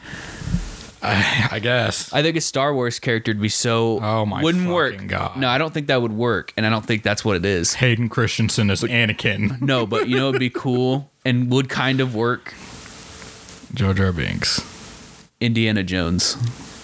I, I guess. I think a Star Wars character would be so. Oh my wouldn't work. fucking God. No, I don't think that would work, and I don't think that's what it is. Hayden Christensen as Anakin. No, but you know it'd be cool and would kind of work. Jar Jar Binks. Indiana Jones.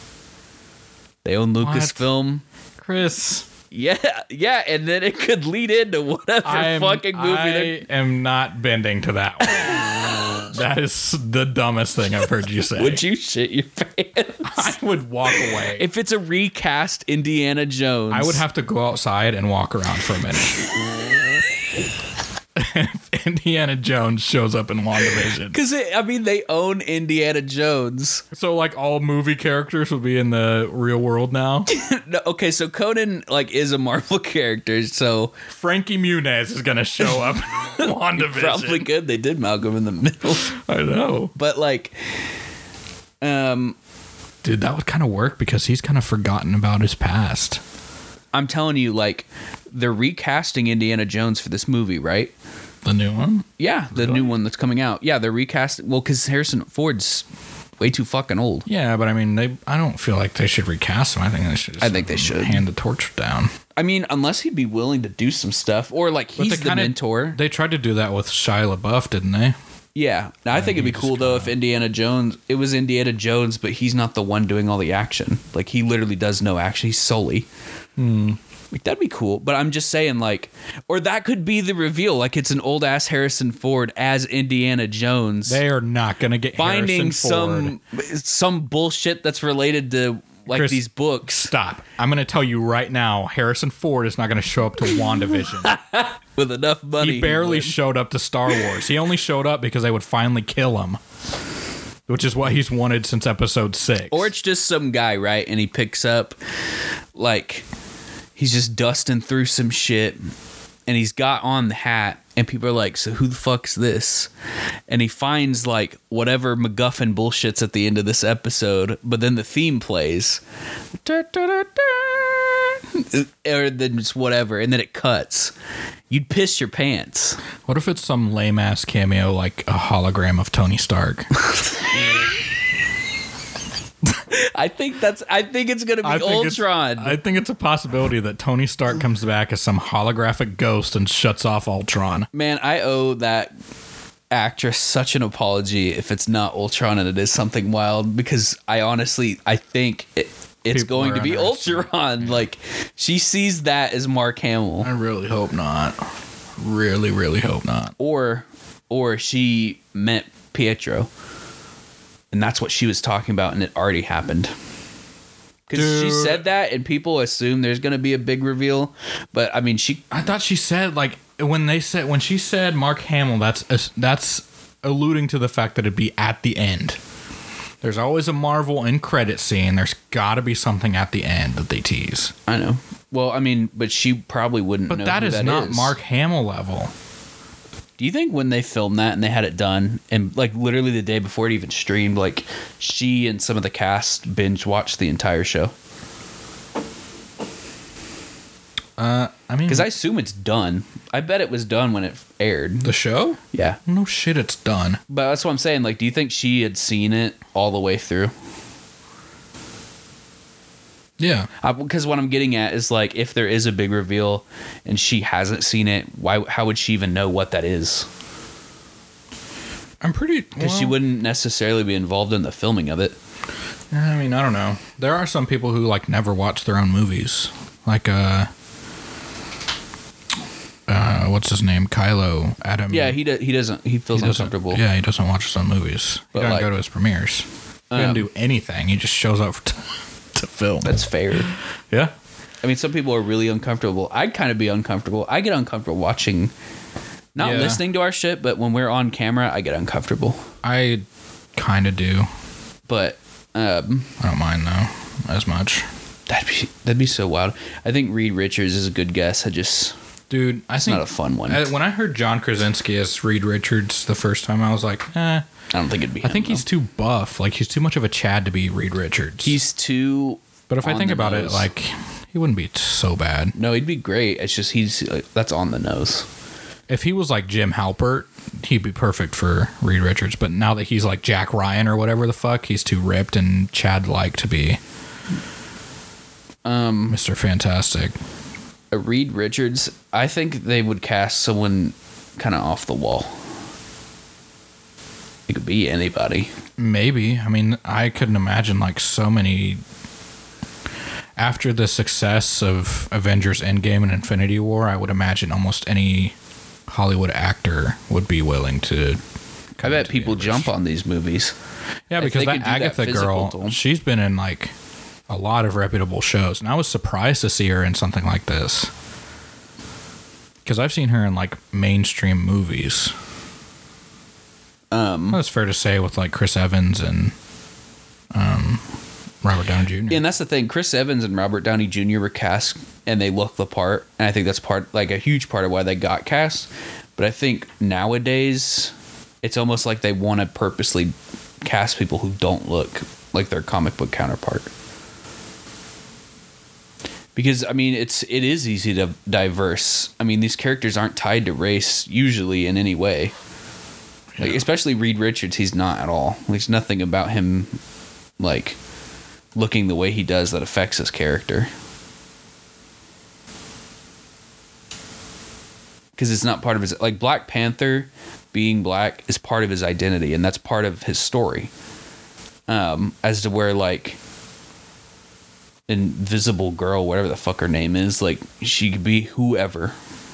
They own Lucasfilm. Chris. Yeah, yeah, and then it could lead into whatever I'm, fucking movie. I they're- am not bending to that one. That is the dumbest thing I've heard you say. Would you shit your pants? I would walk away. If it's a recast Indiana Jones, I would have to go outside and walk around for a minute. If Indiana Jones shows up in WandaVision. Because I mean, they own Indiana Jones. So, like, all movie characters will be in the real world now? No, okay, so Conan like is a Marvel character, so Frankie Muniz is going to show up in WandaVision. probably good. They did Malcolm in the Middle, I know. but like, um, Dude, that would kind of work because he's kind of forgotten about his past. I'm telling you, like, they're recasting Indiana Jones for this movie, right? The new one? Yeah, the new one that's coming out. Yeah, they're recasting. Well, because Harrison Ford's way too fucking old. Yeah, but I mean, they. I don't feel like they should recast him. I think they should. Just I think they should. hand the torch down. I mean, unless he'd be willing to do some stuff, or like But he's they the kinda- mentor. They tried to do that with Shia LaBeouf, didn't they? Yeah, now, I think it'd he be cool just though kinda- if Indiana Jones. It was Indiana Jones, but he's not the one doing all the action. Like he literally does no action. He's Sully. Hmm. Like that'd be cool. But I'm just saying, like, or that could be the reveal. Like it's an old ass Harrison Ford as Indiana Jones. They are not going to get finding Harrison Ford. some some bullshit that's related to like Chris, these books. Stop. I'm going to tell you right now, Harrison Ford is not going to show up to WandaVision. With enough money, He barely would. showed up to Star Wars. He only showed up because they would finally kill him. which is what he's wanted since episode six. Or it's just some guy, right? And he picks up, like, he's just dusting through some shit, and he's got on the hat, and people are like, so who the fuck's this? And he finds, like, whatever MacGuffin bullshit's at the end of this episode, but then the theme plays. Da, da, da, da, or then it's whatever, and then it cuts. You'd piss your pants. What if it's some lame ass cameo like a hologram of Tony Stark? I think that's. I think it's gonna be I think Ultron. It's, I think it's a possibility that Tony Stark comes back as some holographic ghost and shuts off Ultron. Man, I owe that actress such an apology if it's not Ultron and it is something wild, because I honestly I think it, it's People going are to be Ultron. Like, she sees that as Mark Hamill. I really hope not. Really, really hope not. Or, or she meant Pietro. And that's what she was talking about, and it already happened. Because she said that, and people assume there's going to be a big reveal. But, I mean, she... I thought she said, like, when they said... When she said Mark Hamill, that's that's alluding to the fact that it'd be at the end. There's always a Marvel end credit scene. There's got to be something at the end that they tease. I know. Well, I mean, but she probably wouldn't but know that who is that not is. Mark Hamill level. Do you think when they filmed that and they had it done, and like literally the day before it even streamed, like she and some of the cast binge watched the entire show? Uh, I mean, Because I assume it's done. I bet it was done when it aired. the show? Yeah. No shit, it's done. But that's what I'm saying. Like, do you think she had seen it all the way through? Yeah. Because what I'm getting at is, like, if there is a big reveal and she hasn't seen it, why? How would she even know what that is? I'm pretty... Because well, she wouldn't necessarily be involved in the filming of it. I mean, I don't know. There are some people who, like, never watch their own movies. Like, uh... Uh, what's his name? Kylo. Adam. Yeah, he do, he doesn't. He feels he doesn't- uncomfortable. Yeah, he doesn't watch his own movies. He But, doesn't like, go to his premieres. He um, doesn't do anything. He just shows up to, to film. That's fair. Yeah. I mean, some people are really uncomfortable. I'd kind of be uncomfortable. I get uncomfortable watching, not Yeah. listening to our shit, but when we're on camera, I get uncomfortable. I kind of do. But um, I don't mind, though, as much. that'd be that'd be so wild. I think Reed Richards is a good guess. I just Dude, I it's think... not a fun one. I- I when I heard John Krasinski as Reed Richards the first time, I was like, eh. don't think it'd be. I him, think though. he's too buff. Like, he's too much of a Chad to be Reed Richards. he's too. But if I on think the about nose. it, like, he wouldn't be so bad. No, he'd be great. It's just he's like, that's on the nose. If he was like Jim Halpert, he'd be perfect for Reed Richards. But now that he's like Jack Ryan or whatever the fuck, he's too ripped and Chad-like to be Um, Mister Fantastic. a Reed Richards. I think they would cast someone kind of off the wall. It could be anybody. Maybe. I mean, I couldn't imagine like so many. After the success of Avengers Endgame and Infinity War, I would imagine almost any Hollywood actor would be willing to. I come bet into the people universe. jump on these movies. Yeah, if because they that could do that Agatha physical girl, to 'em. she's been in like a lot of reputable shows, and I was surprised to see her in something like this. Because I've seen her in like mainstream movies. Um, That's fair to say with like Chris Evans and um, Robert Downey Junior and that's the thing. Chris Evans and Robert Downey Junior were cast, and they look the part. And I think that's part, like a huge part of why they got cast. But I think nowadays, it's almost like they want to purposely cast people who don't look like their comic book counterpart. Because I mean, it's it is easy to diverse. I mean, these characters aren't tied to race usually in any way. Like, especially Reed Richards, he's not at all. There's nothing about him, like, looking the way he does that affects his character. Because it's not part of his... Like, Black Panther being black is part of his identity, and that's part of his story. Um, as to where, like, Invisible Girl, whatever the fuck her name is, like, she could be whoever.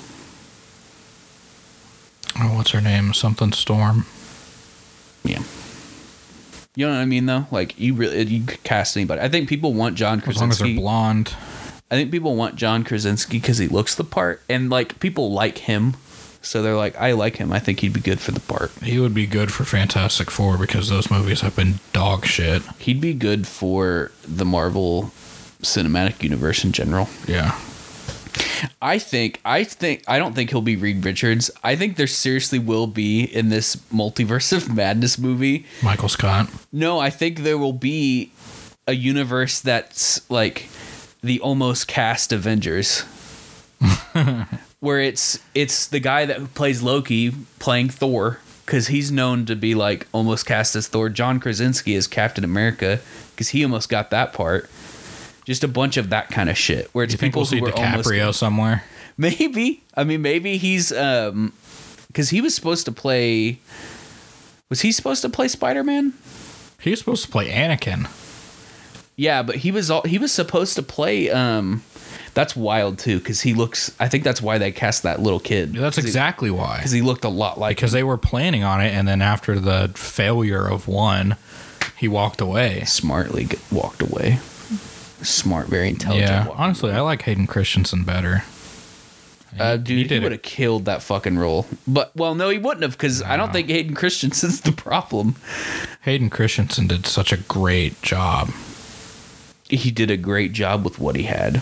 Oh, what's her name? Something Storm. Yeah. You know what I mean, though? Like, you really you could cast anybody. I think people want John As long as they're Krasinski. blonde. I think people want John Krasinski because he looks the part, and like people like him. So they're like, I like him. I think he'd be good for the part. He would be good for Fantastic Four because those movies have been dog shit. He'd be good for the Marvel Cinematic Universe in general. Yeah. I think, I think, I don't think he'll be Reed Richards. I think there seriously will be in this Multiverse of Madness movie. Michael Scott. No, I think there will be a universe that's like the almost cast Avengers. Where it's it's the guy that plays Loki playing Thor, because he's known to be like almost cast as Thor. John Krasinski is Captain America, because he almost got that part. Just a bunch of that kind of shit. Where it's you think people we'll see who are DiCaprio almost, somewhere? Maybe. I mean, maybe he's um, because he was supposed to play. Was he supposed to play Spider-Man? He was supposed to play Anakin. Yeah, but he was all he was supposed to play. Um, that's wild too, because he looks. I think that's why they cast that little kid. Yeah, that's exactly he, why. Because he looked a lot like. Because him. they were planning on it, and then after the failure of one, he walked away. Smartly walked away. Smart, very intelligent. Yeah, honestly, away. I like Hayden Christensen better. Uh, dude, he, he would have killed that fucking role. But, well, no, he wouldn't have, because no. I don't think Hayden Christensen's the problem. Hayden Christensen did such a great job. He did a great job with what he had.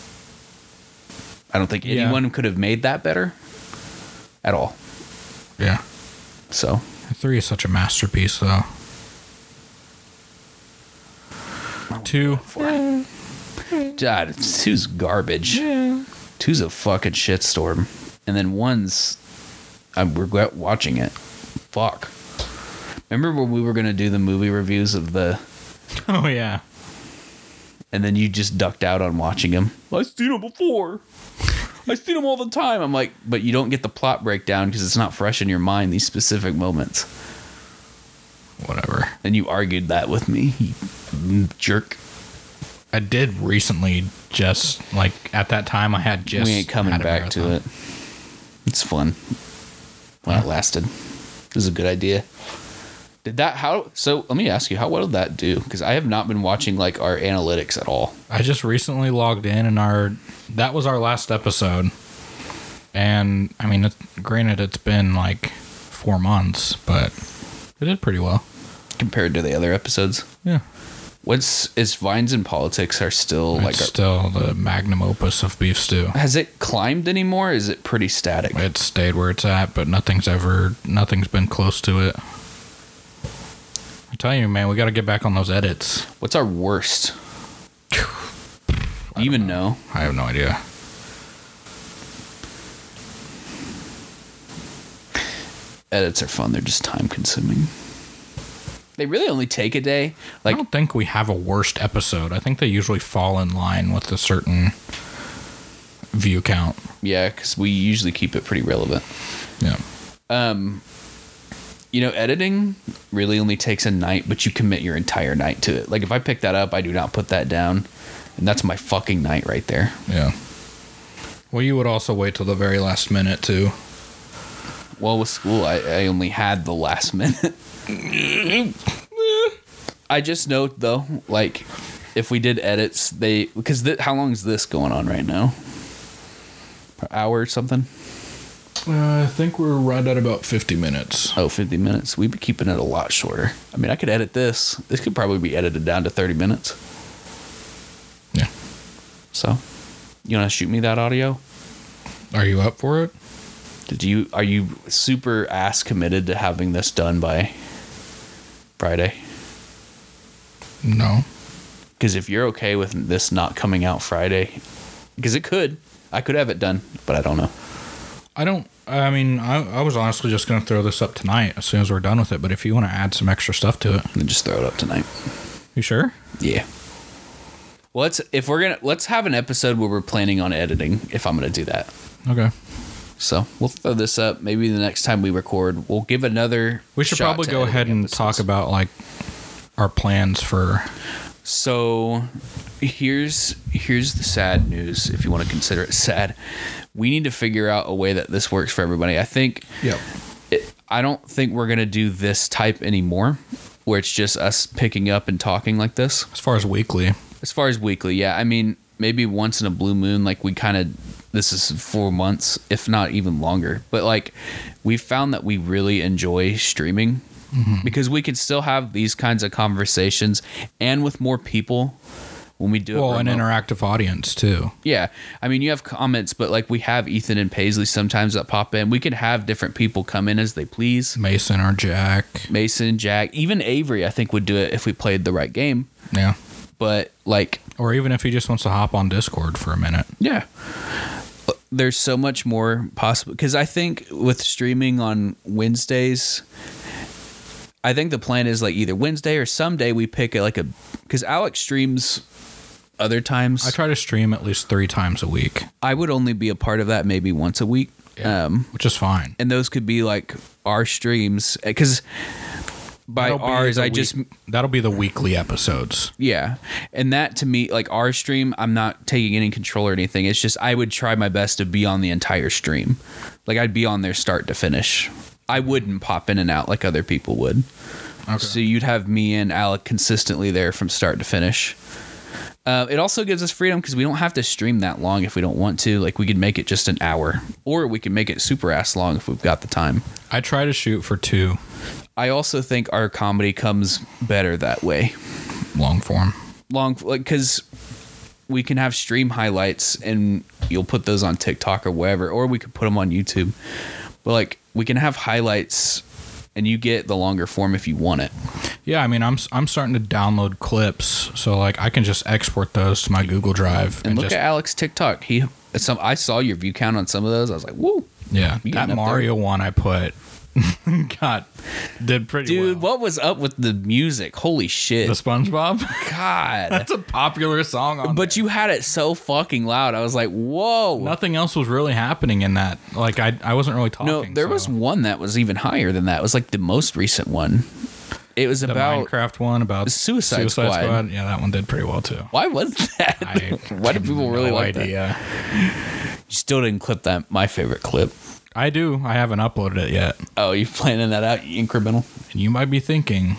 I don't think yeah. anyone could have made that better at all. Yeah. So. Three is such a masterpiece, though. Two. Four. God, two's garbage. Yeah. Two's a fucking shitstorm. And then one's, I regret watching it. Fuck. Remember when we were going to do the movie reviews of the... Oh, yeah. And then you just ducked out on watching him. I've seen him before. I've seen him all the time. I'm like, but you don't get the plot breakdown because it's not fresh in your mind, these specific moments. Whatever. And you argued that with me, you jerk. I did recently just, like, at that time I had just... We ain't coming back to it. It's fun. Well, it lasted. It was a good idea. Did that, how, so let me ask you, how well did that do? Because I have not been watching, like, our analytics at all. I just recently logged in and our, that was our last episode. And, I mean, it, granted, it's been, like, four months, but it did pretty well. Compared to the other episodes? Yeah. What's, is Vines and Politics are still, it's like... It's still the magnum opus of Beef Stew. Has it climbed anymore, or is it pretty static? It's stayed where it's at, but nothing's ever, nothing's been close to it. I tell you, man, we got to get back on those edits. What's our worst? Do you even know. know? I have no idea. Edits are fun. They're just time consuming. They really only take a day. Like, I don't think we have a worst episode. I think they usually fall in line with a certain view count. Yeah, because we usually keep it pretty relevant. Yeah. Um, you know, editing really only takes a night, but you commit your entire night to it. Like, if I pick that up, I do not put that down, and that's my fucking night right there. Yeah. Well, you would also wait till the very last minute, too. Well, with school, I, I only had the last minute. I just note, though, like, if we did edits, they... Because th- how long is this going on right now? An hour or something? Uh, I think we're right at about fifty minutes. Oh, fifty minutes. We'd be keeping it a lot shorter. I mean, I could edit this. This could probably be edited down to thirty minutes. Yeah. So, you want to shoot me that audio? Are you up for it? Did you? Are you super ass committed to having this done by Friday? No. Because if you're okay with this not coming out Friday, because it could. I could have it done, but I don't know. I don't, I mean, I, I was honestly just going to throw this up tonight as soon as we're done with it, but if you want to add some extra stuff to it. Then just throw it up tonight. You sure? Yeah. Well, let's, if we're going to, let's have an episode where we're planning on editing, if I'm going to do that. Okay. So we'll throw this up. Maybe the next time we record, we'll give another We should probably go ahead and episodes. talk about, like, our plans for... So here's here's the sad news, if you want to consider it sad. We need to figure out a way that this works for everybody. I think yep. it, I don't think we're going to do this type anymore, where it's just us picking up and talking like this. As far as weekly. As far as weekly, yeah. I mean, maybe once in a blue moon, like we kind of this is four months, if not even longer. But like, we found that we really enjoy streaming mm-hmm. because we can still have these kinds of conversations and with more people when we do it. Well, an interactive audience too. Yeah. I mean, you have comments, but like we have Ethan and Paisley sometimes that pop in. We can have different people come in as they please. Mason or Jack. Mason, Jack, even Avery, I think would do it if we played the right game. Yeah. But like, or even if he just wants to hop on Discord for a minute. Yeah. There's so much more possible because I think with streaming on Wednesdays, I think the plan is like either Wednesday or someday we pick it like a, because Alex streams other times. I try to stream at least three times a week. I would only be a part of that maybe once a week. Yeah, um, which is fine. And those could be like our streams because by that'll ours, I week, just... That'll be the weekly episodes. Yeah. And that to me, like our stream, I'm not taking any control or anything. It's just I would try my best to be on the entire stream. Like I'd be on there start to finish. I wouldn't pop in and out like other people would. Okay. So you'd have me and Alec consistently there from start to finish. Uh, it also gives us freedom because we don't have to stream that long if we don't want to. Like we could make it just an hour, or we can make it super ass long if we've got the time. I try to shoot for two. I also think our comedy comes better that way. Long form. Long, like, because we can have stream highlights and you'll put those on TikTok or wherever, or we could put them on YouTube. But like, we can have highlights and you get the longer form if you want it. Yeah, I mean, I'm I'm starting to download clips, so like I can just export those to my Google Drive. And, and look just, at Alex TikTok. He, some I saw your view count on some of those. I was like, woo. Yeah, that Mario one I put, God, did pretty Dude, well. What was up with the music? Holy shit. The SpongeBob? God. That's a popular song on But there. you had it so fucking loud. I was like, whoa. Nothing else was really happening in that. Like, I I wasn't really talking. No, there so. was one that was even higher than that. It was like the most recent one. It was the about... Minecraft one, about Suicide, Suicide Squad. Squad. Yeah, that one did pretty well, too. Why was that? I Why did people really no like idea. that? You still didn't clip that, my favorite clip. I do. I haven't uploaded it yet. Oh, you planning that out, you incremental? And you might be thinking,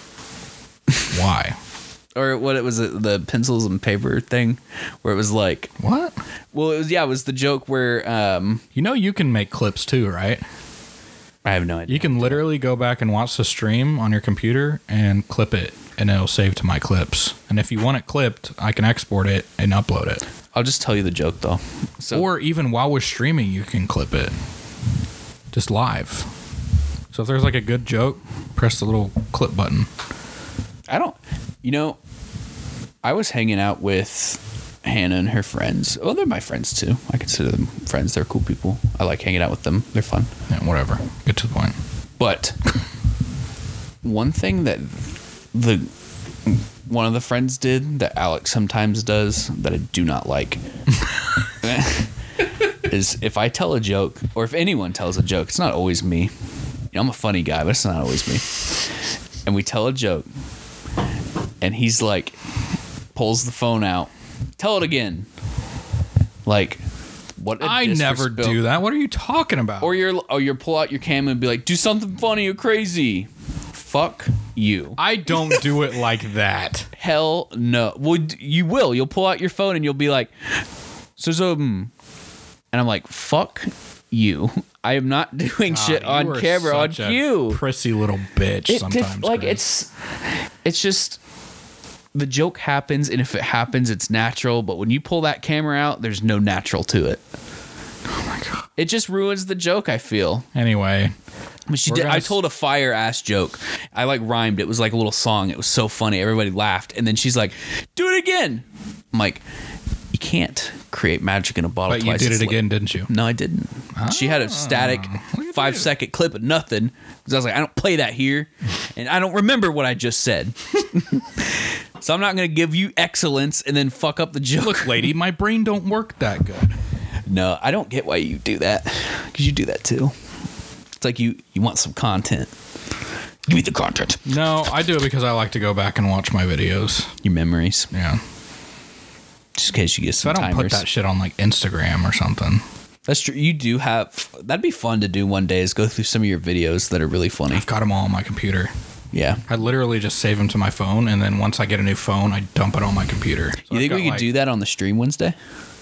why? Or what it was, the pencils and paper thing, where it was like... What? Well, it was, yeah, it was the joke where... Um, you know you can make clips too, right? I have no idea. You can literally go back and watch the stream on your computer and clip it, and it'll save to my clips. And if you want it clipped, I can export it and upload it. I'll just tell you the joke, though. So, or even while we're streaming, you can clip it. Just live. So if there's like a good joke, press the little clip button. I don't... You know, I was hanging out with Hannah and her friends. Well, they're my friends, too. I consider them friends. They're cool people. I like hanging out with them. They're fun. Yeah, whatever. Get to the point. But one thing that the one of the friends did that Alex sometimes does that I do not like is if I tell a joke, or if anyone tells a joke, it's not always me. You know, I'm a funny guy, but it's not always me. And we tell a joke, and he's like, pulls the phone out, tell it again. Like, what? I never do that. What are you talking about? Or you're, or you pull out your camera and be like, do something funny or crazy. Fuck you. I don't do it like that. Hell no. Well, you will. You'll pull out your phone and you'll be like, so, so, and I'm like, fuck you. I am not doing God, shit on camera on you. Prissy little bitch. It sometimes, def- like Chris. it's, it's just the joke happens, and if it happens, it's natural. But when you pull that camera out, there's no natural to it. Oh my God. It just ruins the joke, I feel. Anyway. But she did. I told a fire ass joke. I like rhymed. It was like a little song. It was so funny. Everybody laughed. And then she's like, do it again. I'm like, you can't create magic in a bottle but twice. You did it's it like, again, didn't you? No, I didn't. Oh, she had a static five do? second clip of nothing. Because I was like, I don't play that here. And I don't remember what I just said. So I'm not going to give you excellence and then fuck up the joke. Look, lady, my brain don't work that good. No, I don't get why you do that. Because you do that too. It's like you, you want some content. Give me the content. No, I do it because I like to go back and watch my videos. Your memories. Yeah. Just in case you get some So I don't timers. put that shit on like Instagram or something. That's true. You do have... That'd be fun to do one day is go through some of your videos that are really funny. I've got them all on my computer. Yeah. I literally just save them to my phone, and then once I get a new phone, I dump it on my computer. So you I've think we could like, do that on the stream Wednesday?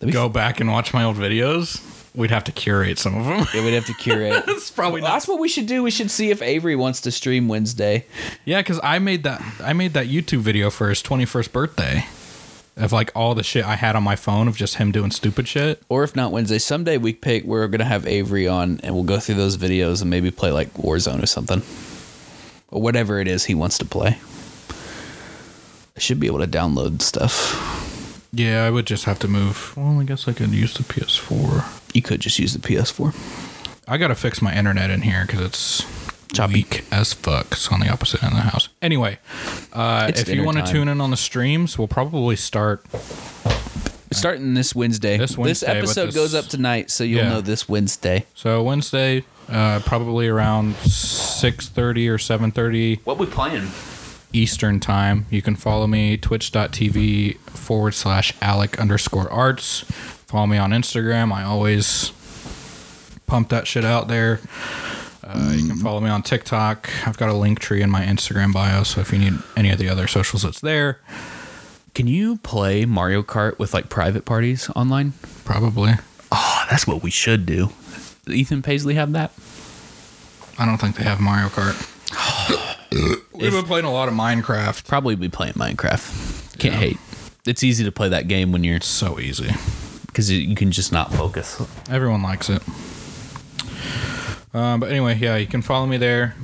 go back and watch my old videos, we'd have to curate some of them. Yeah, we'd have to curate. It's probably well, not. That's what we should do. We should see if Avery wants to stream Wednesday. Yeah, because I made that I made that YouTube video for his twenty-first birthday of like all the shit I had on my phone of just him doing stupid shit. Or if not Wednesday, someday we pick. We're gonna have Avery on, and we'll go through those videos and maybe play like Warzone or something, or whatever it is he wants to play. I should be able to download stuff. Yeah, I would just have to move. Well, I guess I could use the P S four. You could just use the P S four. I gotta fix my internet in here because it's Choppy. weak as fuck. It's on the opposite end of the house. Anyway, uh, It's if you dinner want to time. tune in on the streams, we'll probably start. Starting this Wednesday. This Wednesday with episode this- goes up tonight, so you'll Yeah. know this Wednesday. So Wednesday, uh, probably around six thirty or seven thirty What we playing? Eastern time. You can follow me, twitch.tv forward slash Alec underscore arts. Follow me on Instagram. I always pump that shit out there. Uh, you can follow me on TikTok. I've got a link tree in my Instagram bio, so if you need any of the other socials, it's there. Can you play Mario Kart with like private parties online? Probably. Oh, that's what we should do. Does Ethan Paisley have that? I don't think they have Mario Kart. We've If- been playing a lot of Minecraft. Probably be playing Minecraft. Can't Yeah. hate. It's easy to play that game when you're So easy. because you can just not focus. Everyone likes it. Uh, but anyway, yeah, you can follow me there.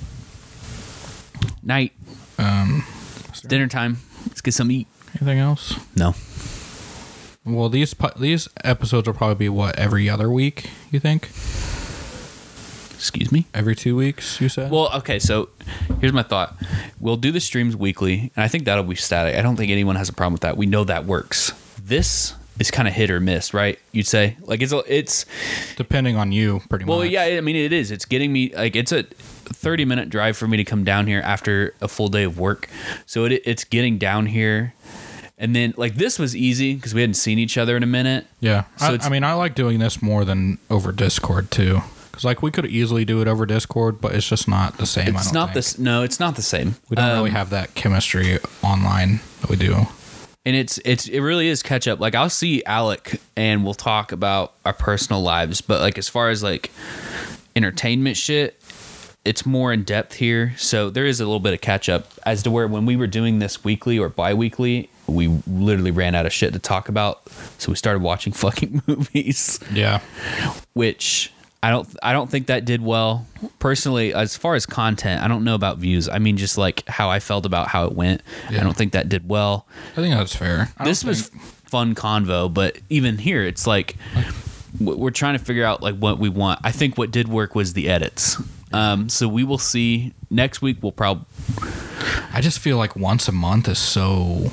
Night. Um, It's dinner time. Let's get some eat. anything else? No. Well, these pu- these episodes will probably be what, every other week? You think? Excuse me. Every two weeks? You said? Well, okay, so here's my thought. We'll do the streams weekly, and I think that'll be static. I don't think anyone has a problem with that. We know that works. This is kind of hit or miss, right? You'd say like it's a- it's depending on you, pretty well, much. yeah. I mean, it is. It's getting me like it's a thirty minute drive for me to come down here after a full day of work. So it it's getting down here, and then like this was easy because we hadn't seen each other in a minute. Yeah. So I, it's- I mean, I like doing this more than over Discord too, because like we could easily do it over Discord, but it's just not the same. I It's don't not think. this. No, it's not the same. We don't Um, really have that chemistry online that we do. And it's it's it really is catch up. Like I'll see Alec and we'll talk about our personal lives, but like as far as like entertainment shit, it's more in depth here. So there is a little bit of catch up as to where when we were doing this weekly or bi-weekly, we literally ran out of shit to talk about. So we started watching fucking movies, Yeah. which I don't I don't think that did well. Personally, as far as content, I don't know about views. I mean just like how I felt about how it went. Yeah. I don't think that did well. I think that's fair. I This don't was think- fun convo, but even here it's like w- we're trying to figure out like what we want. I think what did work was the edits. Um, so we will see next week. We'll probably I just feel like once a month is so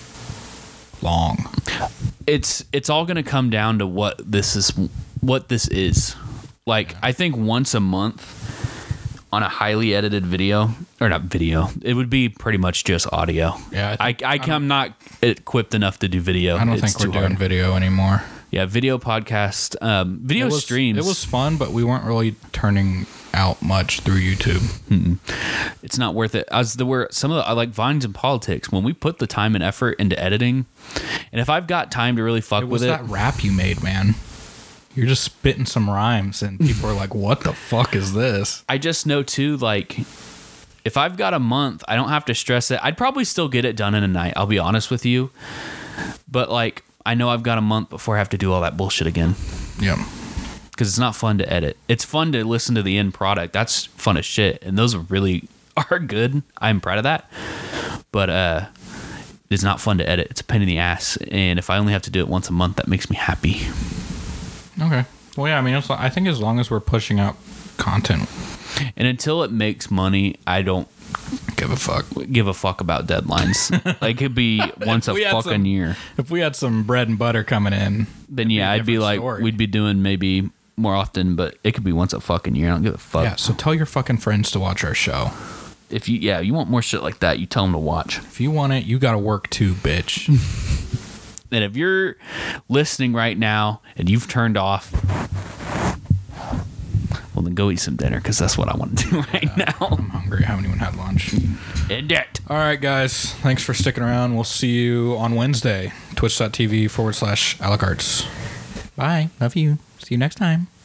long. it's it's all going to come down to what this is what this is. Like I think once a month on a highly edited video or not video, it would be pretty much just audio. Yeah, I I think- I, I I'm not equipped enough to do video. I don't It's think we're too doing hard. video anymore. Yeah, video podcast, um, video it was, streams. It was fun, but we weren't really turning out much through YouTube. It's not worth it. As there were some of the I like Vines and Politics, when we put the time and effort into editing, and if I've got time to really fuck It was with it, that rap you made, man. You're just spitting some rhymes, and people are like, "What the fuck is this?" I just know too, like if I've got a month, I don't have to stress it. I'd probably still get it done in a night. I'll be honest with you, but like I know I've got a month before I have to do all that bullshit again. Yeah. Because it's not fun to edit. It's fun to listen to the end product. That's fun as shit, and those are really are good. I'm proud of that. But uh, it's not fun to edit. It's a pain in the ass, and if I only have to do it once a month, that makes me happy. Okay. Well, yeah. I mean, it's, I think as long as we're pushing out content, And until it makes money, I don't give a fuck. give a fuck about deadlines. Like it could be once a we had fucking some- year. If we had some bread and butter coming in, Then it'd yeah, a I'd be different like, story. we'd be doing maybe more often, but it could be once a fucking year. I don't give a fuck. yeah. So tell your fucking friends to watch our show. If you yeah, you want more shit like that, you tell them to watch. If you want it, you got to work too, bitch. And if you're listening right now and you've turned off, well, Well, then go eat some dinner because that's what I want to do right Yeah, now. I'm hungry. I haven't even had lunch. End it. All right, guys. Thanks for sticking around. We'll see you on Wednesday. Twitch.tv forward slash Alacarts. Bye. Love you. See you next time.